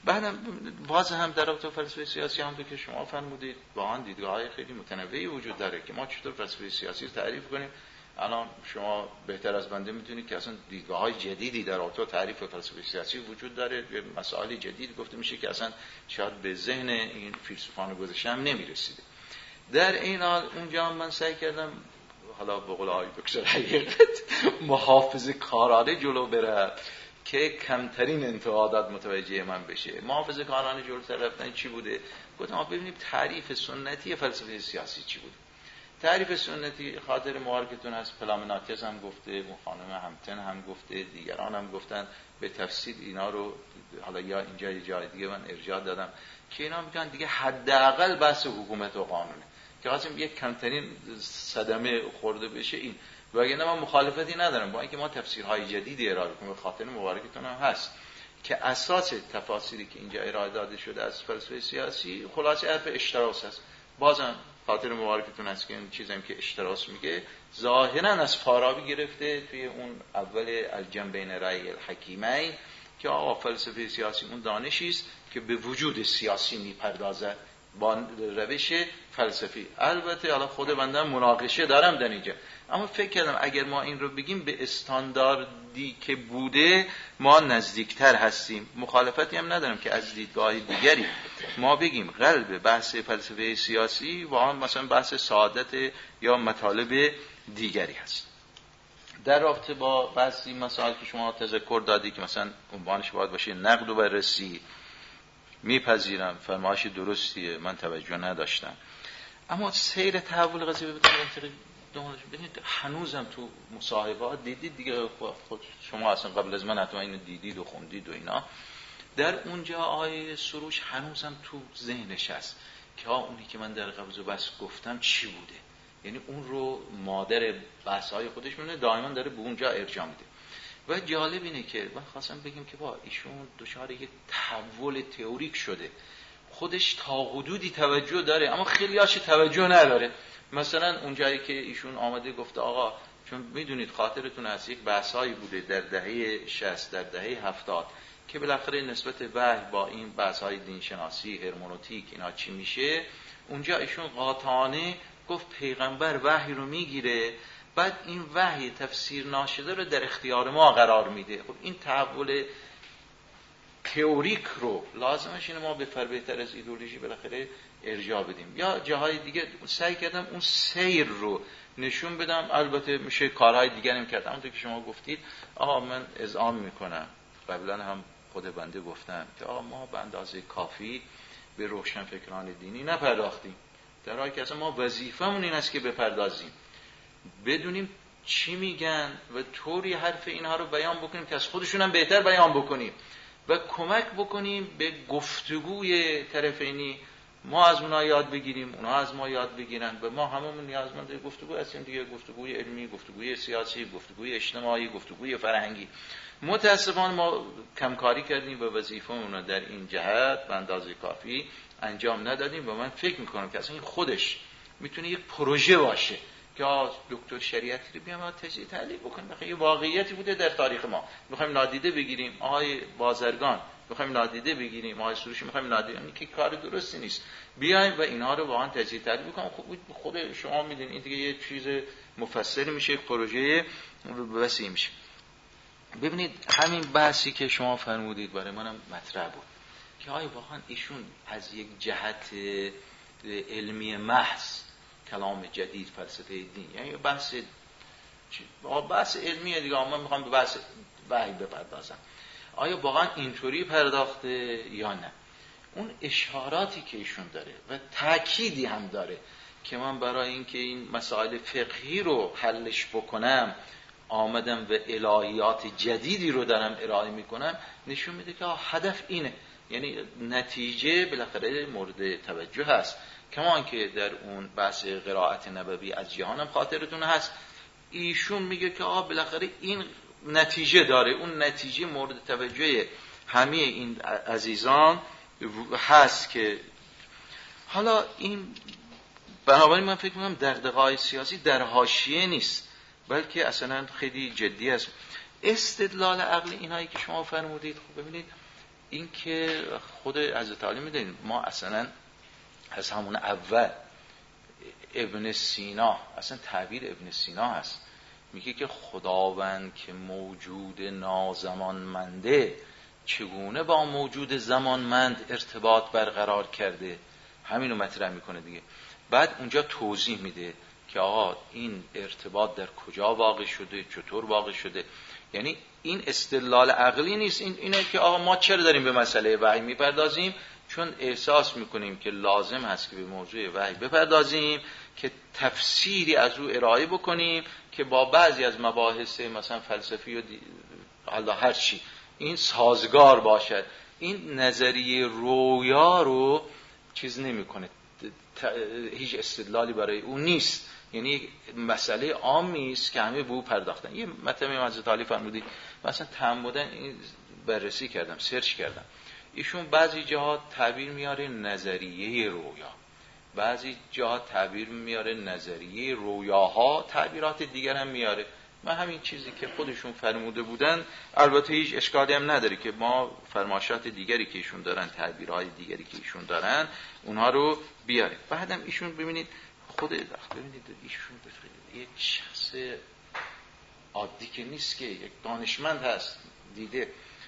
بعدم باز هم در رابطه فلسفه سیاسی هم که شما فرمودید با آن دیدگاه‌های خیلی متنوعی وجود داره که ما چطور فلسفه سیاسی رو تعریف کنیم. الان شما بهتر از بنده میتونید که اصلا دیدگاه‌های جدیدی در رابطه تعریف فلسفه سیاسی وجود داره، مسائل جدید گفته میشه که اصلا شاید به ذهن این فیلسوفان گذشته هم نمیرسیده. در این حال اونجا من سعی کردم حالا به قول آقای دکتر حقیقت محافظه کارانه جلو بره که کمترین انتقادات متوجه من بشه. محافظه کارانه جلوتر رفتن چی بوده؟ گفتم ما ببینیم تعریف سنتی فلسفه سیاسی چی بوده. تعریف سنتی خاطر مبارکتون هست، پلامناتیس هم گفته، خانم همتن هم گفته، دیگران هم گفتن، به تفصیل اینا رو حالا یا اینجا یا جای دیگه من ارجاع دادم که اینا میگن دیگه حداقل بحث حکومت و قانونه که خواستیم یک کمترین صدمه خورده بشه این. وگرنه من مخالفتی ندارم با اینکه ما تفسیرهای جدیدی ارائه کنیم، به خاطر مبارکتون هم هست که اساس تفاسیری که اینجا ارائه داده شده از فلسفه سیاسی خلاصه حرف اشتراس هست. بازم خاطر مبارکتون هست که این چیزی که اشتراس میگه ظاهرا از فارابی گرفته توی اون اول الجمع بین رأی الحکیمین که آقا فلسفه سیاسی اون دانشی است که به وجود سیاسی میپردازه با روش فلسفی. البته حالا خود بنده مناقشه دارم در اینجا، اما فکر کردم اگر ما این رو بگیم به استانداردی که بوده ما نزدیکتر هستیم. مخالفتی هم ندارم که از دیدگاه دیگری ما بگیم قلب بحث فلسفه سیاسی و آن مثلا بحث سعادت یا مطالب دیگری هست. در رابطه با بعضی مسائل که شما تذکر دادی که مثلا عنوانش باید باشه نقد و بررسی، میپذیرم فرمایش درستیه، من توجه نداشتم، اما سیر تحول قضیه ببینید هنوزم تو مصاحبه‌ها دیدید دیگه، خود شما اصلا قبل از من حتما اینو دیدید و خوندید و اینا، در اونجا آیه سروش هنوزم تو ذهنش هست که ها اونی که من در قبض و بس گفتم چی بوده، یعنی اون رو مادر بحث‌های خودش میونه، دائما داره به اونجا ارجاع میده. و جالب اینه که من خواستم بگم که با ایشون دچار یک تحول تئوریک شده، خودش تا حدودی توجه داره اما خیلیاش توجه نداره. مثلا اونجایی که ایشون آمده گفته آقا چون میدونید خاطرتون از یک بحثایی بوده در دهه شصت در دهه هفتاد که بالاخره نسبت وحی با این بحث‌های دینشناسی هرمنوتیک اینا چی میشه، اونجا ایشون قاطعانه گفت پیغمبر وحی رو میگیره بعد این وحی تفسیر ناشده رو در اختیار ما قرار میده. خب این تحول تئوریک رو لازمش اینه ما به فر بهتر از ایدئولوژی بالاخره ارجاع بدیم. یا جاهای دیگه سعی کردم اون سیر رو نشون بدم، البته میشه کارهای دیگر هم کردم. همونطور که شما گفتید آقا من اذعان میکنم، قبلا هم خود بنده گفتم که آقا ما به اندازه کافی به روشنفکران دینی نپرداختیم، در حالی که اصلا ما وظیفمون این است که بپردازیم، بدونیم چی میگن و طوری حرف اینها رو بیان بکنیم که از خودشون هم بهتر بیان بکنیم و کمک بکنیم به گفتگوی طرفینی، ما از اونها یاد بگیریم اونا از ما یاد بگیرن و ما هممون نیازمند گفتگو هستیم دیگه، گفتگوی علمی، گفتگوی سیاسی، گفتگوی اجتماعی، گفتگوی فرهنگی. متاسفانه ما کمکاری کردیم و وظیفه‌مون رو در این جهت به اندازه کافی انجام ندادیم و من فکر میکنم که اصلا این خودش میتونه یک پروژه باشه که دکتر شریعتی رو بیام تجزیه تحلیل بکنیم. بخاطر یه واقعیتی بوده در تاریخ ما میخوایم نادیده بگیریم، آقای بازرگان میخوایم نادیده بگیریم، آقای سروشی میخوایم نادیده، این که کار درستی نیست. بیایم و اینها رو واقعا تجزیه تحلیل بکنیم. خود شما میدونید این دیگه یه چیز مفصل میشه، پروژه وسیع میشه. ببینید همین بحثی که شما فرمودید برای منم مطرح بود که آیا واقعا ایشون از یک جهت علمی محض کلام جدید فلسفه دین، یعنی بحث بحث علمیه دیگه، من میخوام به بحث وحی بپردازم، آیا واقعا اینطوری پرداخته یا نه؟ اون اشاراتی که ایشون داره و تأکیدی هم داره که من برای اینکه این مسائل فقهی رو حلش بکنم آمدم و الهیات جدیدی رو دارم ارائه میکنم، نشون میده که هدف اینه، یعنی نتیجه بالاخره مورد توجه هست. کمان که در اون بحث قرائت نبوی از جهانم خاطرتون هست، ایشون میگه که آقا بالاخره این نتیجه داره، اون نتیجه مورد توجه همه این عزیزان هست که حالا این بنابراین من فکر میکنم دغدغه‌های سیاسی در حاشیه نیست بلکه اصلا خیلی جدی است. استدلال عقلی اینایی که شما فرمودید، خب ببینید این که خود حضرت علی میدونید ما اصلا از همون اول ابن سینا، اصلا تعبیر ابن سینا هست، میگه که خداوند که موجود نازمانمنده چگونه با موجود زمانمند ارتباط برقرار کرده، همینو مطرح میکنه دیگه. بعد اونجا توضیح میده که آقا این ارتباط در کجا واقع شده، چطور واقع شده. یعنی این استدلال عقلی نیست، این اینه که آقا ما چرا داریم به مسئله وحی میپردازیم؟ چون احساس میکنیم که لازم هست که به موضوع وحی بپردازیم که تفسیری از او ارائه بکنیم که با بعضی از مباحث مثلا فلسفی و حالا هر چی این سازگار باشد. این نظریه رویا رو چیز نمیکنه، هیچ استدلالی برای اون نیست. یعنی مسئله عامی است که همه به او پرداختن. یه مطلبی حضرت علی فرمودی، مثلا تعمدن این بررسی کردم، سرچ کردم، ایشون بعضی جاها تعبیر میاره نظریه رویا، بعضی جاها تعبیر میاره نظریه رویاها، تعبیرات دیگر هم میاره. من همین چیزی که خودشون فرموده بودن، البته هیچ اشکالی هم نداره که ما فرمایشات دیگری که ایشون دارن، تعبیرهای دیگری که ایشون دارن، اونها رو بیاره. بعدم ایشون ببینید خود ببینید ایشون یک شخص عادی که نیست، که یک دانشمند هست، دیده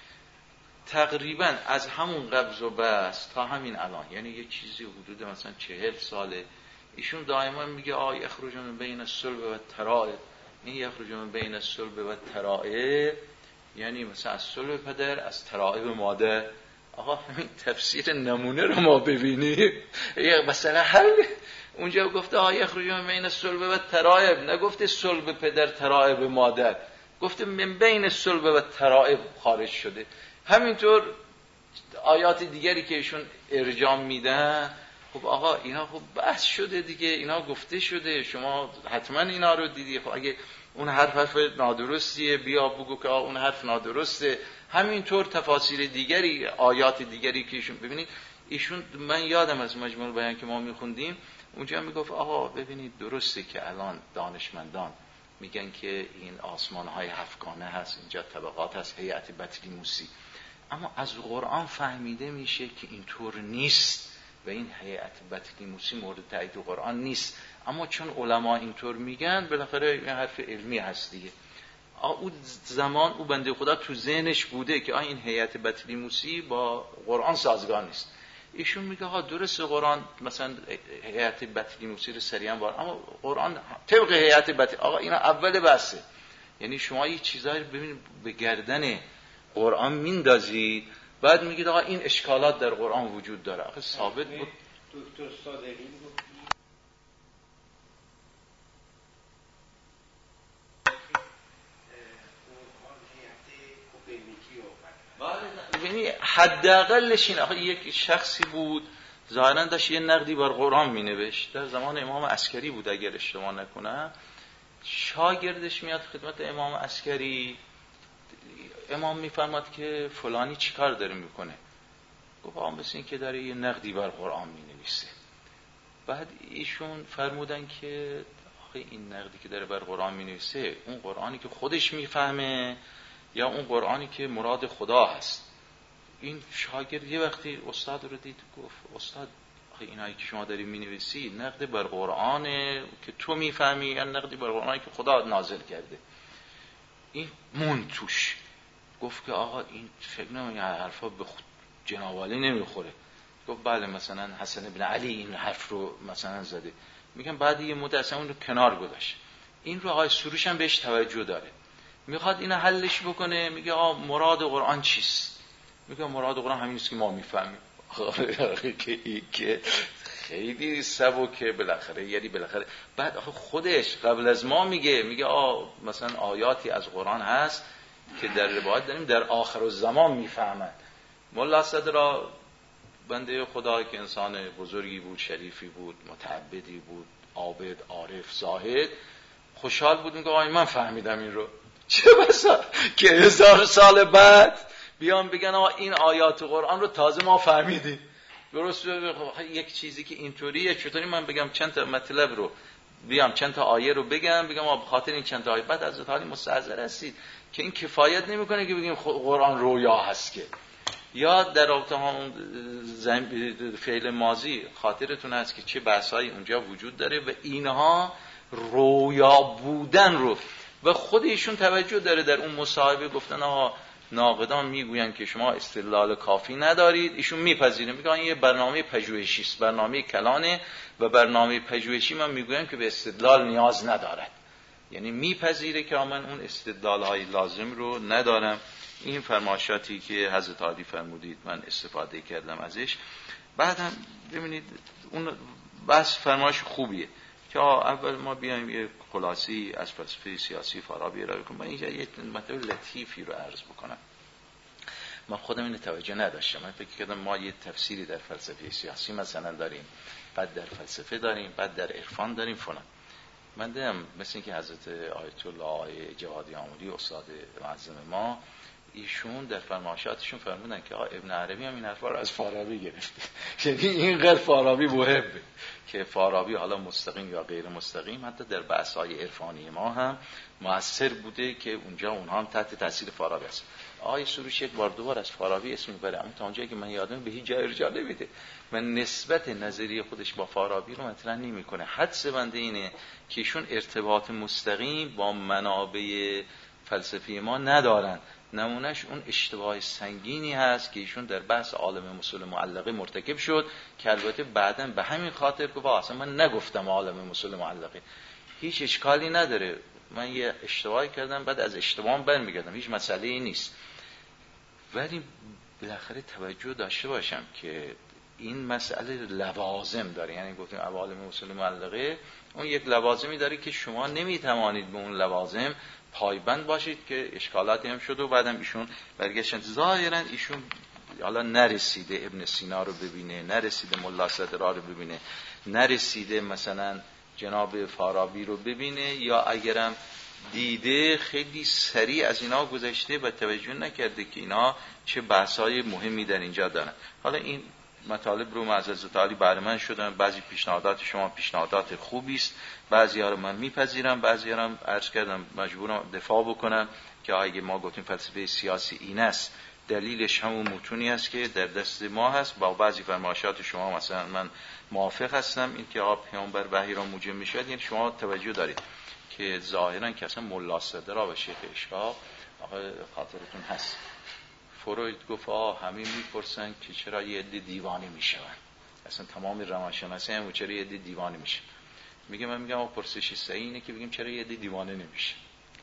تقریبا از همون قبض و بسط تا همین الان، یعنی یه چیزی حدود مثلا چهل ساله، ایشون دائما میگه آ یخرج من بین الصلب و الترائب. این یخرج من بین الصلب و الترائب یعنی مثلا از صلب پدر، از ترائب مادر. آقا همین تفسیر نمونه رو ما ببینیم، مثلا هر اونجا گفته آ یخرج من بین الصلب و الترائب، نگفته صلب پدر ترائب مادر، گفته من بین الصلب و الترائب خارج شده. همینطور آیات دیگری که ایشون ارجام میدن، خب آقا اینا خب بحث شده دیگه، اینا گفته شده، شما حتما اینا رو دیدی. خب اگه اون حرف حرف نادرستیه، بیا بگو که اون حرف نادرسته. همینطور تفاسیر دیگری، آیات دیگری که ایشون ببینید، ایشون من یادم از مجموع بیان که ما میخوندیم، اونجا میگفت آقا ببینید درسته که الان دانشمندان میگن که این آسمان های هفتگانه هست، اینجا طبقات هست، هیئت بطلیموسی، اما از قرآن فهمیده میشه که اینطور نیست و این هیئت بطلیموسی مورد تایید قرآن نیست. اما چون علما اینطور میگن، بالاخره این حرف علمی هست دیگه. اون زمان او بنده خدا تو ذهنش بوده که این هیئت بطلیموسی با قرآن سازگار نیست. ایشون میگه ها درست قرآن مثلا هیئت بطلیموسی رو سریعا بار، اما قرآن طبق هیئت بطلیموسی. آقا اینا اول بحثه، یعنی شما یه چیزایی رو ببینید به گردن قرآن میندازید، بعد میگید آقا این اشکالات در قرآن وجود داره. آخه ثابت بود. دکتر صادقی بود یعنی حداقلش این، آخه یک شخصی بود ظاهرا داشت یه نقدی بر قرآن مینوشت، در زمان امام عسکری بود اگر اشتباه نکنم. شاگردش میاد خدمت امام عسکری، امام میفرماد که فلانی چیکار داره میکنه؟ گفت آقا مثل این که داره یه نقدی بر قرآن مینویسه. بعد ایشون فرمودن که آخه این نقدی که داره بر قرآن مینویسه، اون قرآنی که خودش میفهمه یا اون قرآنی که مراد خدا هست؟ این شاگرد یه وقتی استاد رو دید، گفت استاد آخه اینایی که شما داری مینویسی نقد بر قرآنه که تو میفهمی یا نقدی بر قرآنی که خدا نازل کرده؟ این مون توش. گفت که آقا این فکر نمی حرفا به جناب عالی نمیخوره. گفت بله مثلا حسن ابن علی این حرف رو مثلا زده. میگم بعد یه مدت اون رو کنار گذاشت. این رو آقای سروش هم بهش توجه داره، میخواد اینو حلش بکنه. میگه آقا مراد قرآن چیست؟ میگه مراد قرآن همین است که ما میفهمیم. که خیلی سبکه بالاخره، یعنی بالاخره بعد خودش قبل از ما میگه میگه آ مثلا آیاتی از قرآن هست که در روایت داریم در آخر الزمان میفهمند. ملا صدرا بنده خدا که انسان بزرگی بود، شریفی بود، متعبدی بود، عابد، عارف، زاهد، خوشحال بود، میگه آی من فهمیدم این رو. چه بسا که هزار سال بعد بیان بگن آقا این آیات قرآن رو تازه ما فهمیدیم. درست یک چیزی که اینطوریه، چطوری من بگم چند تا مطلب رو بیام چند تا آیه رو بگم بگم آقا بخاطر این چند تا آیه، بعد از حالی مستحضر هستید که این کفایت نمیکنه که بگیم قرآن رویا هست. که یا در رابطه هم فعل ماضی خاطرتون هست که چه بحثایی اونجا وجود داره و اینها رویا بودن رو و خود ایشون توجه داره در اون مصاحبه گفتن آها ناقدان میگوین که شما استدلال کافی ندارید، ایشون میپذیره، میگن یه برنامه پژوهشی است، برنامه کلانه و برنامه پژوهشی من میگویم که به استدلال نیاز ندارد، یعنی میپذیره که من اون استدلال های لازم رو ندارم. این فرمایشاتی که حضرت عالی فرمودید من استفاده کردم ازش. بعدم ببینید اون بس فرمایش خوبیه که اول ما بیایم یه خلاصی از فلسفه سیاسی فارابی ارائه کنیم. من اینجا یه مطلب لطیفی رو عرض بکنم. من خودم اینو توجه نداشتم، من فکر کردم ما یه تفسیری در فلسفه سیاسی مثلا داریم، بعد در فلسفه داریم، بعد در عرفان داریم فلان. من دیدم مثل اینکه حضرت آیت الله آقای جوادی آمولی استاد معظم ما ایشون در فرمایشاتشون فرمودن که ابن عربی هم این حرفا رو از فارابی گرفته. یعنی اینقدر فارابی محبه که فارابی حالا مستقیم یا غیر مستقیم حتی در بحث‌های عرفانی ما هم مؤثر بوده که اونجا اونها هم تحت تاثیر فارابی هست. آقای سروش یک بار دوبار از فارابی اسم میبره، اما تا اونجایی که من یادم به هیچ جای ارجاع نمیده. من نسبت نظریه خودش با فارابی رو مطرح نمیکنه. حدس بنده اینه که ایشون ارتباط مستقیم با منابع فلسفی ما ندارن. نمونهش اون اشتباه سنگینی هست که ایشون در بحث عالم مسل معلقه مرتکب شد که البته بعداً به همین خاطر که اصلا من نگفتم عالم مسل معلقه، هیچ اشکالی نداره، من یه اشتباهی کردم بعد از اشتباهم برمیگردم، هیچ مسئله‌ای نیست. ولی بالاخره توجه داشته باشم که این مسئله لوازم داره، یعنی گفتیم عوالم مسل معلقه اون یک لوازمی داره که شما نمیتوانید به اون لوازم پایبند باشید که اشکالاتی هم شد و بعدم ایشون برگشتن. ظاهرا ایشون حالا نرسیده ابن سینا رو ببینه، نرسیده ملا صدرا رو ببینه، نرسیده مثلا جناب فارابی رو ببینه، یا اگرم دیده خیلی سریع از اینا گذشته و توجه نکرده که اینا چه بحث‌های مهمی در اینجا دارن. حالا این مطالب رو معزز تعالی بهره مند شدن، بعضی پیشنهادات شما پیشنهادات خوبی است، بعضی‌ها رو من میپذیرم، بعضی‌ها رو عرض کردم مجبورم دفاع بکنم که اگه ما گفتیم فلسفه سیاسی این است، دلیلش همون متونی است که در دست ما هست. با بعضی فرمایشات شما مثلا من موافق هستم، این که آقا پیامبر وحی را موجب میشد، یعنی شما توجه دارید که ظاهرا که اصلا ملا صدرا و شیخ اشراق آقا خاطرتون هست فروید گفت آه همین میپرسن که چرا یه عده دیوانه میشون، اصلا تمام روانشناسی هم چرا یه عده دیوانه میشه. میگه من میگم آقا پرسشی صحیح اینه که بگیم چرا یه عده دیوانه نمیشه.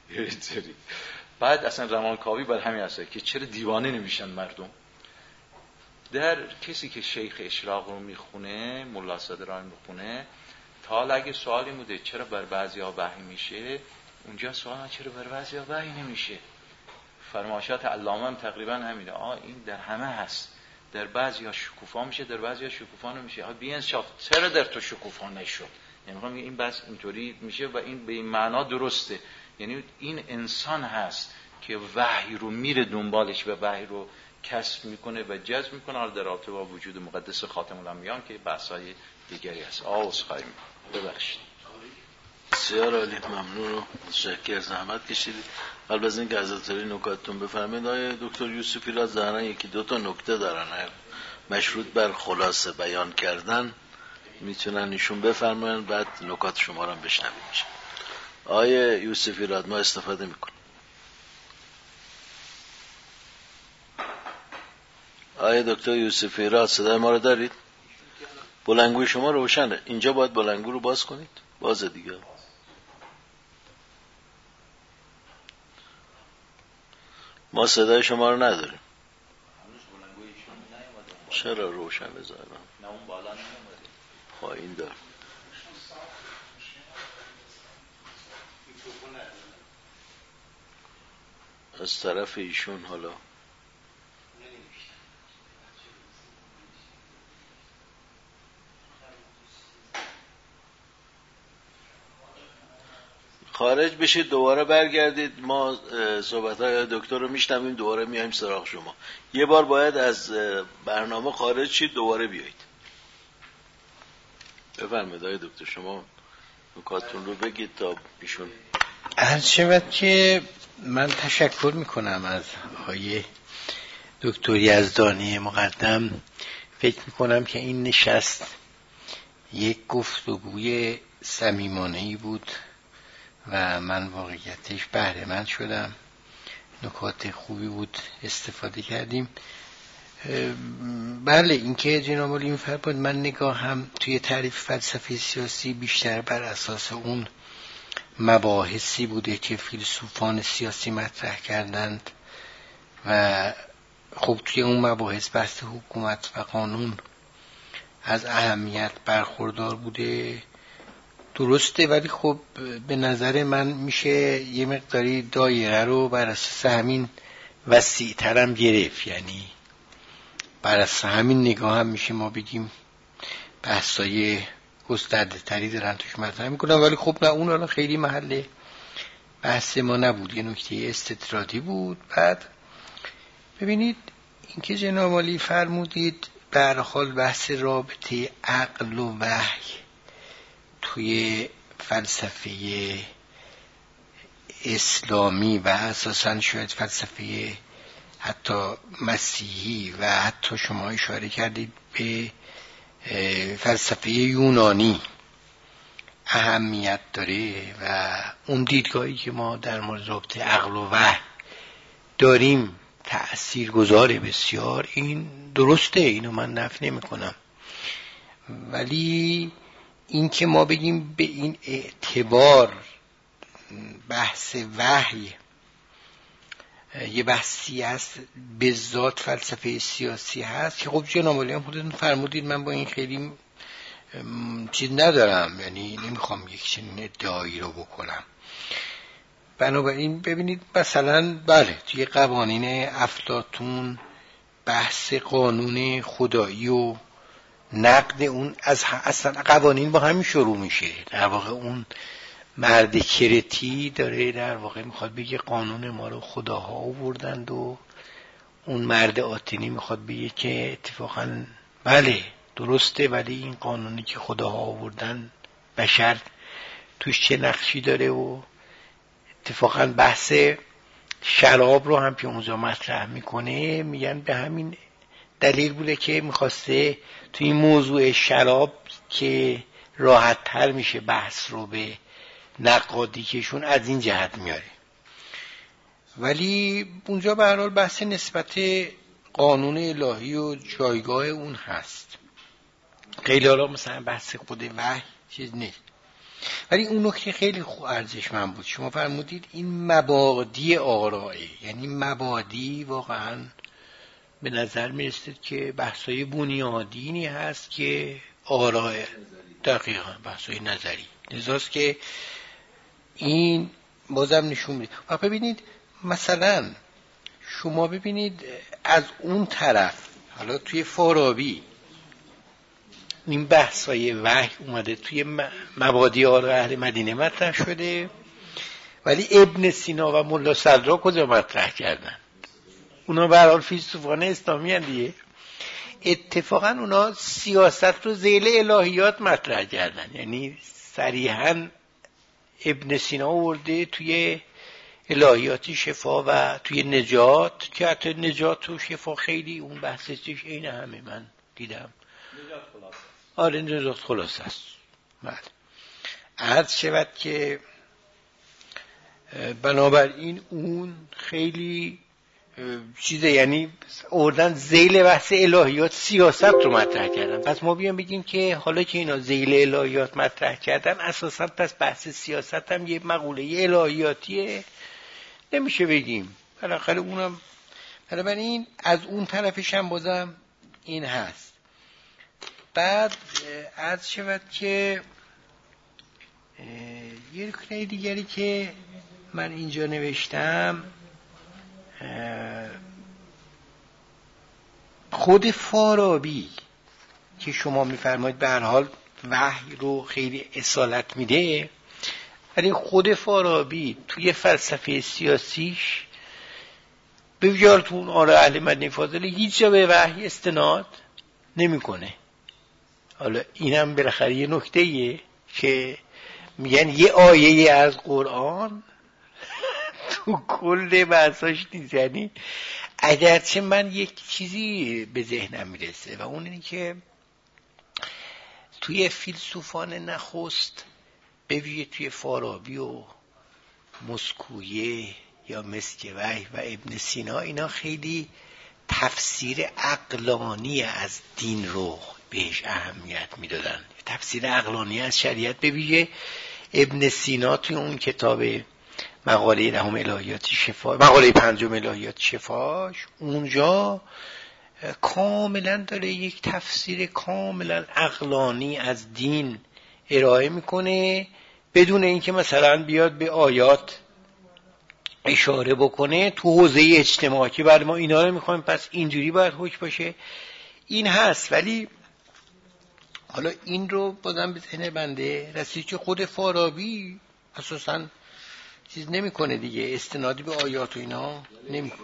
بعد اصلا روانکاوی بر همین اساس که چرا دیوانه نمیشن مردم. در کسی که شیخ اشراق رو میخونه، ملا صدرا رو میخونه، تا اگه سوالی بوده چرا بر بعضیا وحی میشه، اونجا سوال چرا بر بعضیا وحی نمیشه. فرمایشات علامه هم تقریبا همینه، آه این در همه هست، در بعضیا شکوفا میشه، در بعضیا شکوفا نمیشه. آ بی انصاف چرا در تو شکوفا نشد؟ یعنی میگم این بس اینطوری میشه و این به این معنا درسته، یعنی این انسان هست که وحی رو میره دنبالش و وحی رو کسب میکنه و جذب میکنه. حالا در رابطه با وجود مقدس خاتم الانبیاء که بحث‌های دیگری هست. آه اسخای ببخشید. بسیار عالی، ممنون و متشکرم، زحمت کشیدید. قبل از اینکه حضرت علی نکاتتون بفرمایید، آقای دکتر یوسفی را ظاهرا یکی دو تا نکته دارن مشروط بر خلاصه بیان کردن، میتونن ایشون بفرمایند بعد نکات شما رو هم بشنویم. آقای یوسفی را ما استفاده میکنیم. آقای دکتر یوسفی را صدای ما رو دارید؟ بلندگوی شما روشنه، اینجا باید بلندگو رو باز کنید، باز دیگه. ما صدای شما رو نداریم. چرا روشن بذارم؟ نه اون بالا نمیاد. خب این دار. از طرف ایشون حالا خارج بشید دوباره برگردید، ما صحبت‌های دکتر رو میشنویم، دوباره میایم سراغ شما. یه بار باید از برنامه خارج شید دوباره بیایید. بفرمایید آقای دکتر شما نکاتون رو بگید تا ایشون. عرض شود که من تشکر میکنم از آقای دکتر یزدانی مقدم، فکر میکنم که این نشست یک گفتگوی صمیمانه‌ای بود و من واقعیتش بهره مند شدم. نکات خوبی بود، استفاده کردیم. بله، اینکه جناب عالی می‌فرمایند من نگاهم توی تعریف فلسفه سیاسی بیشتر بر اساس اون مباحثی بوده که فیلسوفان سیاسی مطرح کردند و خب توی اون مباحث بحث حکومت و قانون از اهمیت برخوردار بوده، درسته، ولی خب به نظر من میشه یه مقداری دایره رو بر اساس همین وسیع‌تر هم گرفت. یعنی بر اساس همین نگاه هم میشه ما بگیم بحثای گسترده تری دارن توش مطرح میکنن، ولی خب نه، اون الان خیلی محل بحث ما نبود، یه نکته استطرادی بود. بعد ببینید اینکه جناب عالی فرمودید به هر حال بحث رابطه عقل و وحی توی فلسفه اسلامی و اساساً شاید فلسفه حتی مسیحی و حتی شما اشاره کردید به فلسفه یونانی اهمیت داره و اون دیدگاهی که ما در مورد رابطه عقل و وحی داریم تأثیر گذاره بسیار. این درسته، اینو من نفی نمی کنم، ولی این که ما بگیم به این اعتبار بحث وحی یه بحثی هست به ذات فلسفه سیاسی هست که خب جناب عالی هم خودتون فرمودید، من با این خیلی چیز ندارم، یعنی نمیخوام یک چنین ادعایی رو بکنم. بنابراین ببینید مثلا بله توی قوانین افلاطون بحث قانون خدایی و نقد اون از اصلا قوانین با همین شروع میشه. در واقع اون مرد کرتی داره در واقع میخواد بگه قانون ما رو خداها آوردند و اون مرد آتنی میخواد بگه که اتفاقا بله درسته، ولی این قانونی که خداها آوردن بشر توش چه نقشی داره. و اتفاقا بحث شراب رو هم که اونجا مطرح میکنه میگن به همین دلیل بوده که میخواسته توی این موضوع شراب که راحت تر میشه بحث رو به نقادی کهشون از این جهت میاره. ولی اونجا به هر حال بحث نسبت قانون الهی و جایگاه اون هست، خیلی حالا مثلا بحث خود وحی چیز نیست. ولی اون نکته خیلی خوب ارزشمند بود، شما فرمودید این مبادی آرائه، یعنی مبادی واقعا به نظر میرسید که بحثای بنیادینی هست که آرائه دقیقا بحثای نظری لذاست که این بازم نشون میده. و ببینید مثلا شما ببینید از اون طرف حالا توی فارابی این بحثای وحی اومده توی مبادی آرای اهل مدینه مطرح شده، ولی ابن سینا و ملا صدرا کجا مطرح کردن؟ اونا به هر حال فیلسوفان اسلامی هستند دیگه. اتفاقا اونا سیاست رو ذیل الهیات مطرح کردن، یعنی صریحاً ابن سینا آورده توی الهیات شفا و توی نجات، که حتی نجات و شفا خیلی اون بحثش این همه من دیدم نجات خلاص است. آره نجات خلاص است. بله عرض شود که بنابراین اون خیلی چیزه، یعنی آوردن ذیل بحث الهیات سیاست رو مطرح کردن. پس ما بیان بگیم که حالا که اینا ذیل الهیات مطرح کردن اساسا پس بحث سیاست هم یه مقوله الهیاتیه، نمیشه بگیم. بالاخره اونم بنابراین از اون طرفش هم بازم این هست. بعد عرض شود که یه نکته دیگری که من اینجا نوشتم، خود فارابی که شما میفرمایید به هر حال وحی رو خیلی اصالت میده، ولی خود فارابی توی فلسفه سیاسیش به ویژه تو اون آرای اهل مدینه فاضله هیچ جا به وحی استناد نمیکنه. حالا اینم بالاخره یه نکته‌ایه که میگن یه آیه از قرآن تو کل بحثاش نیست، یعنی اگرچه من یک چیزی به ذهنم میرسه و اون اینه که توی فیلسوفان نخست به ویژه توی فارابی و مسکویه یا مسکویه و ابن سینا اینا خیلی تفسیر عقلانی از دین رو بهش اهمیت میدادن. تفسیر عقلانی از شریعت به ویژه ابن سینا توی اون کتاب مقاله نهم الهیات شفا، مقاله پنجم الهیات شفاش، اونجا کاملا داره یک تفسیر کاملا عقلانی از دین ارائه میکنه بدون اینکه مثلا بیاد به آیات اشاره بکنه تو حوزه اجتماعی که بعد ما اینا رو میخوایم پس اینجوری باید حکم باشه. این هست، ولی حالا این رو بازم به ذهن بنده رسید که خود فارابی اساساً چیز نمیکنه دیگه، استنادی به آیات و اینا نمیکنه.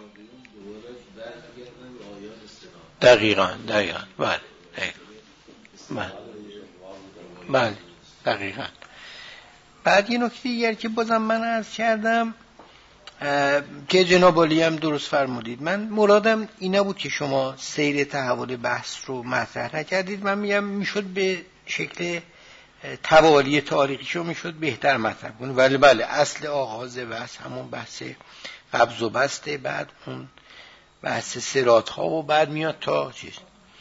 دقیقاً دقیقاً بله بله بله دقیقاً. بعد یه نکته دیگر که بازم من عرض کردم که جناب عالی هم درست فرمودید، من مرادم اینا بود که شما سیر تحول بحث رو مطرح نکردید. من میگم میشد به شکل توالی تاریخیشو میشد بهتر مطرح کنید، ولی بله اصل آغاز بحث همون بحث قبض و بسته، بعد اون بحث صراط ها و بعد میاد تا چیز.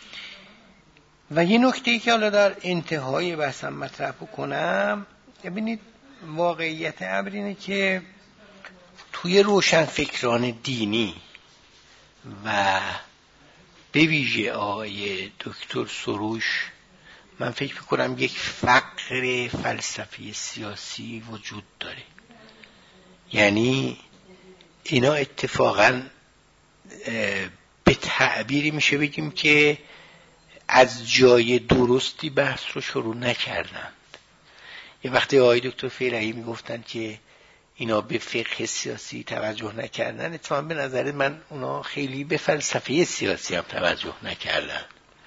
و یه نکته‌ای که حالا در انتهای بحثم مطرح کنم، ببینید واقعیت امر اینه که توی روشنفکران دینی و به ویژه آقای دکتر سروش من فکر میکنم یک فقر فلسفی سیاسی وجود داره. یعنی اینا اتفاقاً به تعبیری میشه بگیم که از جای درستی بحث رو شروع نکردند. یه وقتی آقای دکتر فیلحی میگفتن که اینا به فقه سیاسی توجه نکردن، اتفاقاً به نظر من اونا خیلی به فلسفه سیاسی هم توجه نکردن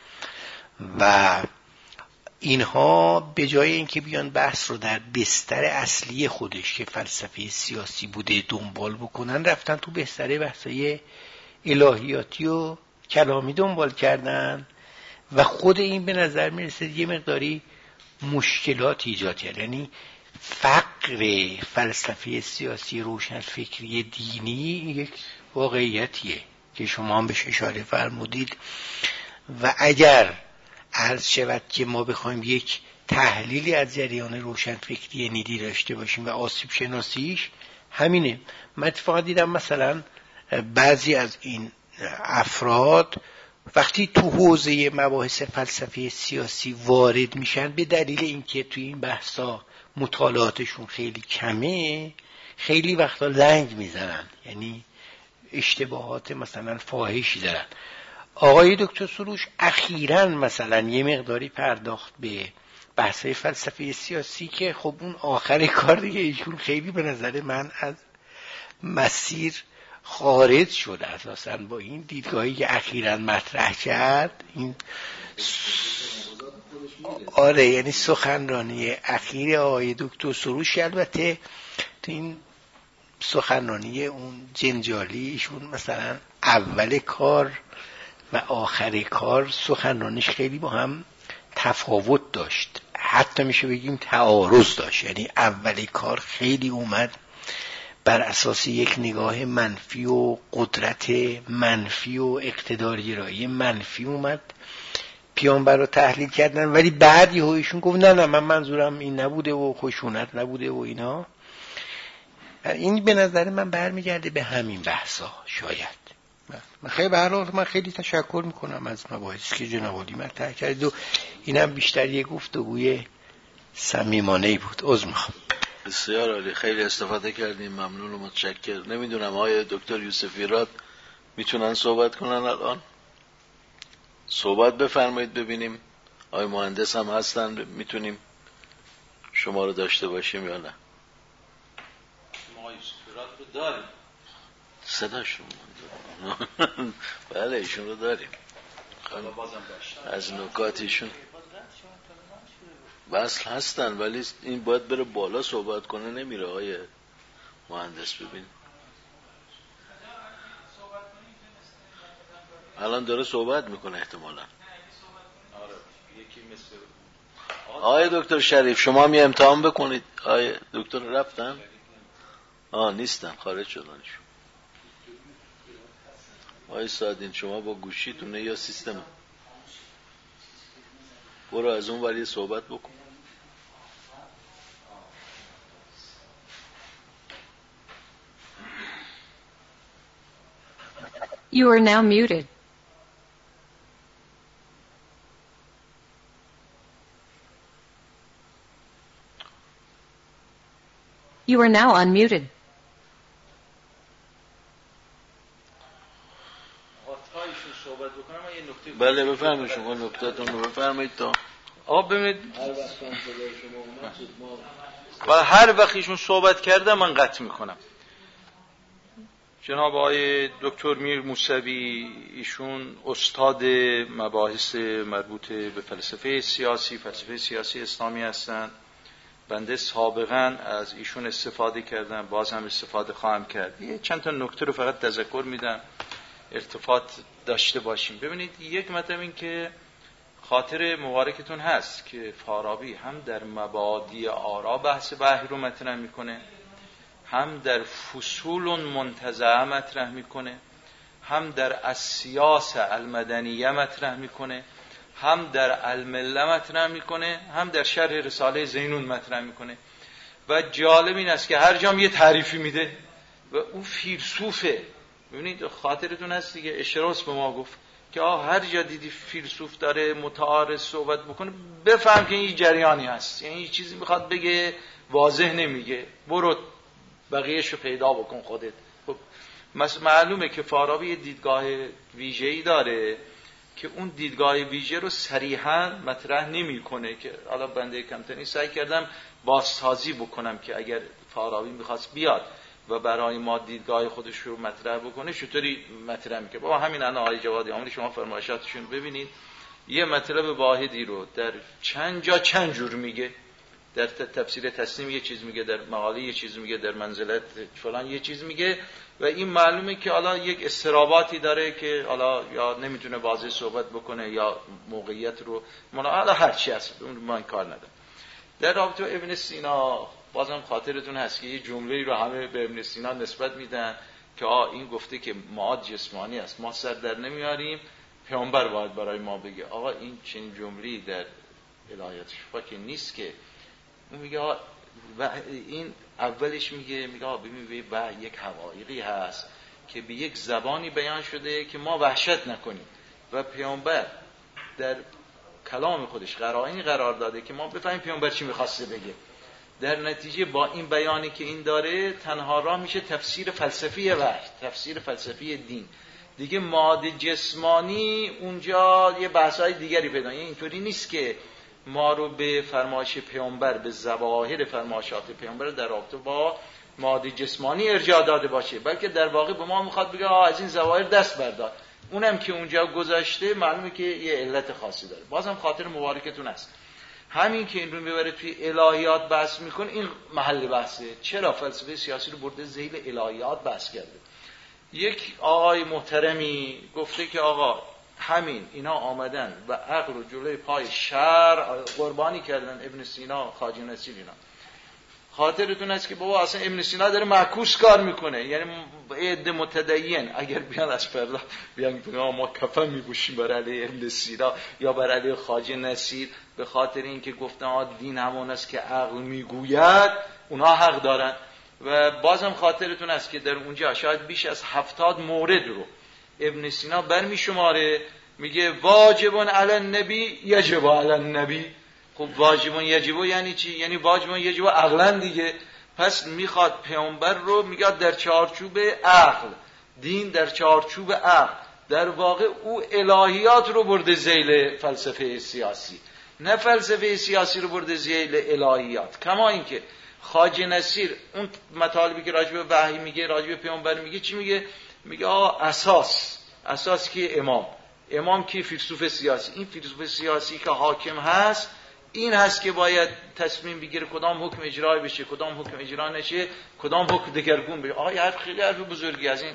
و اینها به جای اینکه بیان بحث رو در بستر اصلی خودش که فلسفه سیاسی بوده دنبال بکنن، رفتن تو بستر بحثای الهیاتی و کلامی دنبال کردن و خود این به نظر میرسه یه مقداری مشکلات ایجاد کرد. یعنی فقر فلسفه سیاسی روشنفکری دینی یک واقعیتیه که شما هم بهش اشاره فرمودید و اگر عرض شود که ما بخوایم یک تحلیلی از جریان روشنفکری نیدی داشته باشیم و آسیب شناسیش همینه. من اتفاقا دیدم مثلا بعضی از این افراد وقتی تو حوزه مباحث فلسفه سیاسی وارد میشن به دلیل اینکه توی این بحثا مطالعاتشون خیلی کمه، خیلی وقتا لنگ میزنن، یعنی اشتباهات مثلا فاحشی دارن. آقای دکتر سروش اخیراً مثلا یه مقداری پرداخت به بحثای فلسفه سیاسی که خب اون آخر کار دیگه ایشون خیلی به نظر من از مسیر خارج شد اساساً با این دیدگاهی که اخیراً مطرح کرد. این آره یعنی سخنرانی اخیر آقای دکتر سروش، البته تو این سخنرانی اون جنجالی ایشون مثلا اول کار و آخر کار سخنرانیش خیلی با هم تفاوت داشت، حتی میشه بگیم تعارض داشت. یعنی اول کار خیلی اومد بر اساس یک نگاه منفی و قدرت منفی و اقتدارگرایی منفی اومد پیامبر رو تحلیل کردن، ولی بعد یهو ایشون گفت نه نه من منظورم این نبوده و خشونت نبوده و اینا. این به نظر من برمیگرده به همین بحثا. شاید من خیلی به هر حال من خیلی تشکر میکنم از مباحثی که جناب عالی مطرح کردید و اینم بیشتر یک گفتگوی صمیمانه‌ای بود. عذر میخوام. بسیار عالی، خیلی استفاده کردیم، ممنون و متشکر. نمیدونم آقای دکتر یوسفی راد میتونن صحبت کنن الان؟ صحبت بفرمایید ببینیم. آقای مهندس هم هستن، میتونیم شما رو داشته باشیم یا نه؟ ما یوسفی راد رو داریم، صداشون بله ایشون رو داریم. از نکاتشون بس هستن ولی این باید بره بالا صحبت کنه، نمیره. آقای مهندس ببین الان داره صحبت میکنه احتمالا. آقای دکتر شریف شما می امتحان بکنید. آقای دکتر رفتن؟ آه نیستن، خارج شدن. آقای سادین شما با گوشیتونه یا سیستم؟ برو از اون ولی صحبت بکن. You are now muted. You are now unmuted. بله بفرمایید شما نکته‌تون رو بفرمایید تا آقا ببینید و هر وقت ایشون صحبت کرده من قطع میکنم. جناب آقای دکتر میر موسوی ایشون استاد مباحث مربوط به فلسفه سیاسی فلسفه سیاسی اسلامی هستند. بنده سابقا از ایشون استفاده کردم، باز هم استفاده خواهم کرد. یه چند تا نکته رو فقط تذکر میدم ارتفاط داشته باشیم. ببینید یک مطلب این که خاطر مبارکتون هست که فارابی هم در مبادی آرا بحث وحی رو مطرح میکنه، هم در فصول منتزعه مطرح میکنه، هم در السیاس المدنیه مطرح میکنه، هم در المله مطرح میکنه، هم در شرح رساله زینون مطرح میکنه. و جالب این است که هر جام یه تعریفی میده و او فیلسوفه. ببینید خاطرتون هست دیگه اشراس به ما گفت که آه هر جا دیدی فیلسوف داره متعارض صحبت بکنه بفهم که این جریانی هست، یعنی این چیزی میخواد بگه واضح نمیگه، برو بقیهشو پیدا بکن خودت. خب معلومه که فارابی دیدگاه ویژه‌ای داره که اون دیدگاه ویژه رو صریحاً مطرح نمی‌کنه که حالا بنده کمتری سعی کردم بازسازی بکنم که اگر فارابی می‌خواست بیاد و برای ما دیدگاه خودش رو مطرح بکنه چطوری مطرح می‌کنه. بابا همین الان آقای جوادی عاملی شما فرمایشاتشون ببینید، یه مطلب واحدی رو در چند جا چند جور میگه. در تفسیر تسلیم یه چیز میگه، در مقاله یه چیز میگه، در منزلت فلان یه چیز میگه و این معلومه که حالا یک استراباتی داره که حالا یا نمیتونه واضح صحبت بکنه یا موقعیت رو منا حالا هر چی هست اون من کار ندارم. در رابطه با ابن سینا بازم خاطرتون هست که یه جمله‌ای رو همه به ابن سینا نسبت میدن که آ این گفته که معاد جسمانی است، ما سر در نمیاریم، پیامبر باید برای ما بگه. آقا این چنین جمله‌ای در الهیات شفا که نیست که. اون میگه و این اولش میگه میگه ببین و یک حقایقی هست که به یک زبانی بیان شده که ما وحشت نکنیم و پیامبر در کلام خودش قرائنی قرار داده که ما بفهمیم پیامبر چی میخواسته بگه. در نتیجه با این بیانی که این داره تنها راه میشه تفسیر فلسفی وحی، تفسیر فلسفی دین. دیگه ماده جسمانی اونجا یه بحث‌های دیگری پیدا. یعنی اینطوری نیست که ما رو به فرمایش پیامبر به ظواهر فرمایشات پیامبر در رابطه با ماده جسمانی ارجاع داده باشه، بلکه در واقع به ما میخواد بگه آه از این ظواهر دست بردار. اونم که اونجا گذاشته معلومه که یه علت خاصی داره. بازم خاطر مبارکتون است همین که این رو میبره توی الهیات بحث میکنه، این محل بحثه. چرا فلسفه سیاسی رو برده ذیل الهیات بحث کرده؟ یک آقای محترمی گفته که آقا همین اینا آمدن و عقل رو جلوی پای شرع قربانی کردن، ابن سینا، خواجه نصیر اینا. خاطرتون است که بابا اصلا ابن سینا داره معکوس کار میکنه. یعنی عده متدین اگر بیان از فردا بیان ما کفن میپوشیم بر علیه ابن سینا یا بر علیه خواجه نصیر به خاطر اینکه گفتن آ دین همون است که عقل میگوید، اونها حق دارن. و بازم خاطرتون است که در اونجا شاید بیش از هفتاد مورد رو ابن سینا برمی شماره، میگه واجبون علی النبی یجب علی النبی. خب واجبون یجب یعنی چی؟ یعنی واجبون یجب عقلا دیگه. پس میخواد پیامبر رو میگه در چارچوب عقل، دین در چارچوب عقل. در واقع او الهیات رو برده ذیل فلسفه سیاسی، نه فلسفه سیاسی رو برده ذیل الهیات. کما اینکه خواجه نصیر اون مطالبی که راجع به وحی میگه، راجع به پیامبر میگه، چی میگه؟ میگه آه اساس اساس کی؟ امام. امام کی؟ فیلسوف سیاسی. این فیلسوف سیاسی که حاکم هست این هست که باید تصمیم بگیره کدام حکم اجرا بشه، کدام حکم اجرا نشه، کدام حکم دگرگون بشه. آقا حرف خیلی حرف بزرگی از این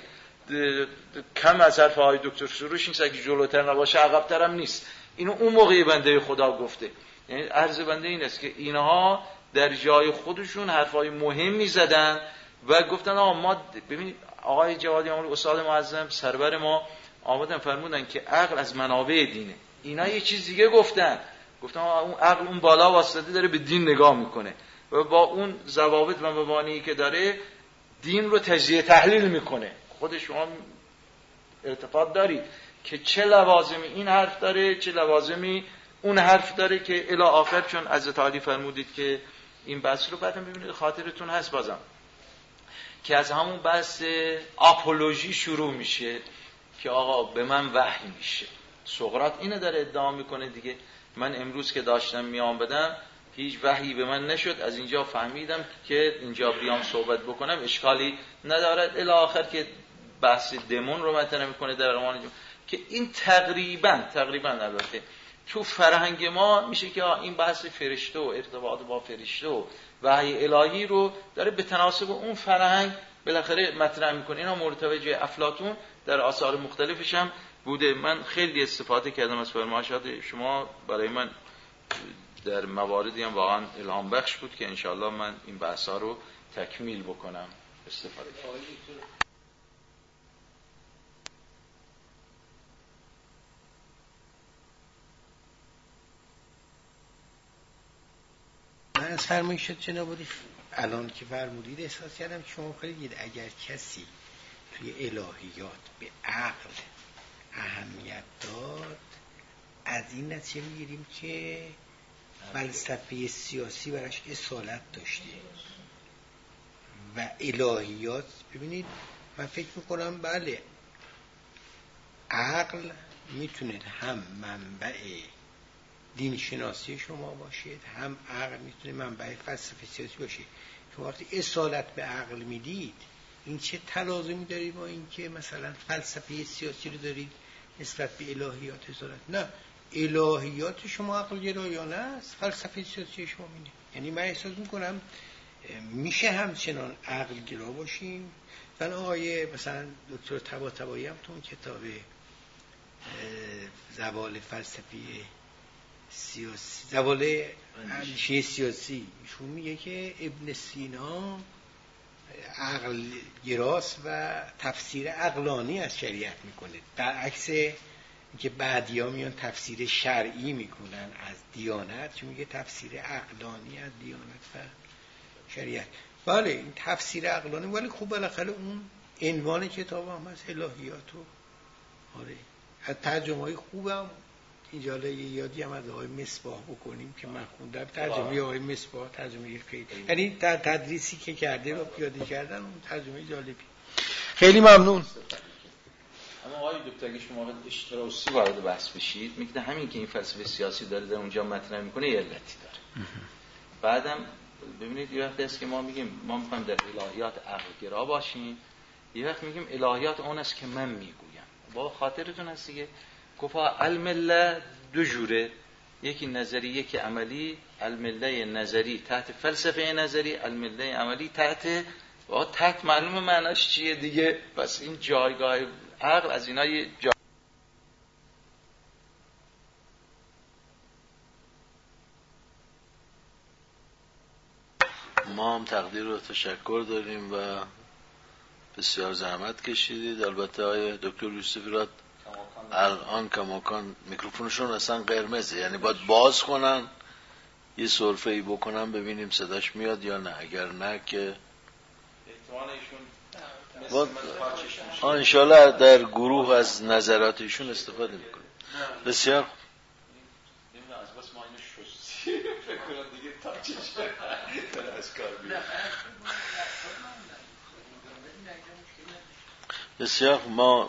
کم از حرف های دکتر سروش نیست، اگه جلوتر نباشه عقب‌تر هم نیست. اینو اون موقعی بنده خدا گفته. یعنی عرض بنده این است که اینها در جای خودشون حرفای مهمی زدن و گفتن آقا ما ببینید آقای جوادی آمل استاد معظم سرور ما آمدن فرمودن که عقل از منابع دینه. اینا یه چیز دیگه گفتن، گفتن اون عقل اون بالا واسطه داره به دین نگاه میکنه و با اون ضوابط و مبانی که داره دین رو تجزیه تحلیل میکنه. خود شما ارتباط دارید که چه لوازمی این حرف داره، چه لوازمی اون حرف داره که الی آخر. چون از تعالی فرمودید که این بحث رو بعدم ببینید خاطرتون هست بازم که از همون بحث آپولوژی شروع میشه که آقا به من وحی میشه. سقراط اینو داره ادعا میکنه دیگه، من امروز که داشتم میام بدم هیچ وحی به من نشد، از اینجا فهمیدم که اینجا بیام صحبت بکنم اشکالی ندارد الی آخر که بحث دمون رو مطرح میکنه در روان جمع. که این تقریبا تقریبا البته تو فرهنگ ما میشه که این بحث فرشته و ارتباط با فرشته و وحی الهی رو داره به تناسب اون فرهنگ بالاخره مطرح میکنه. اینا مرتبط افلاطون در آثار مختلفش هم بوده. من خیلی استفاده کردم از فرمایشات شما، برای من در مواردی هم واقعا الهام بخش بود که انشاءالله من این بحثا رو تکمیل بکنم. استفاده کنم. من از فرمایشات جناب الان که فرمودید احساس کردم که شما خیلی اگر کسی توی الهیات به عقل اهمیت داد، از این نتیجه میگیریم که فلسفه سیاسی براش اصالت داشته و الهیات. ببینید من فکر میکنم بله عقل میتونه هم منبع دین شناسی شما باشید، هم عقل میتونه منبع فلسفه سیاسی باشه. شما وقتی اصالت به عقل میدید این چه تلازمی داری با این که مثلا فلسفه سیاسی رو دارید نسبت به الهیات اصالت؟ نه، الهیات شما عقل گرایانه است، فلسفه سیاسی شما اینه. یعنی من احساس میکنم میشه همچنان عقل گرا باشیم. من آقای مثلا دکتر طباطبایی هم تو اون کتاب زوال فلسفه سیاسی، زوال اندیشه سیاسی، ایشون میگه که ابن سینا عقل گراست و تفسیر عقلانی از شریعت میکنه، برعکس که بعدیا میان تفسیر شرعی میکنن از دیانت، چون میگه تفسیر عقلانی از دیانت و شریعت. بله این تفسیر عقلانی، ولی خوب بالاخره اون عنوان کتاب هم هست الهیات و آره از ترجمه های خوبم اینجا یادی هم از آقای مصباح بکنیم که من خوندم ترجمه آقای مصباح، ترجمه خیلی، یعنی در تدریسی که کرده رو پیاده کردن اون ترجمه جالبی. خیلی ممنون. اما آقای دکتر اگه شما اشتراسی وارد بحث بشید میگه همین که این فلسفه سیاسی داره در اونجا مطرح میکنه یه علتی داره. بعدم ببینید یه وقتی است که ما میگیم ما میخوایم در الهیات عقل گرا باشیم، یه وقت میگیم الهیات اون است که من میگویم. با خاطرتون هست دیگه گفا علم الله دو جوره، یکی نظری یکی عملی. علم الله نظری تحت فلسفه نظری، علم الله عملی تحت و تحت معلوم معناش چیه دیگه. بس این جایگاه عقل از اینا یه جا... ما هم تقدیر و تشکر داریم و بسیار زحمت کشیدید. البته آقای دکتر یوسفی راد الان کماکان میکروفونشون اصلا قرمزه، یعنی باید باز کنن یه سرفه ای بکنن ببینیم صداش میاد یا نه. اگر نه که انشالله در گروه از نظرات ایشون استفاده میکنه. بسیار بسیار ما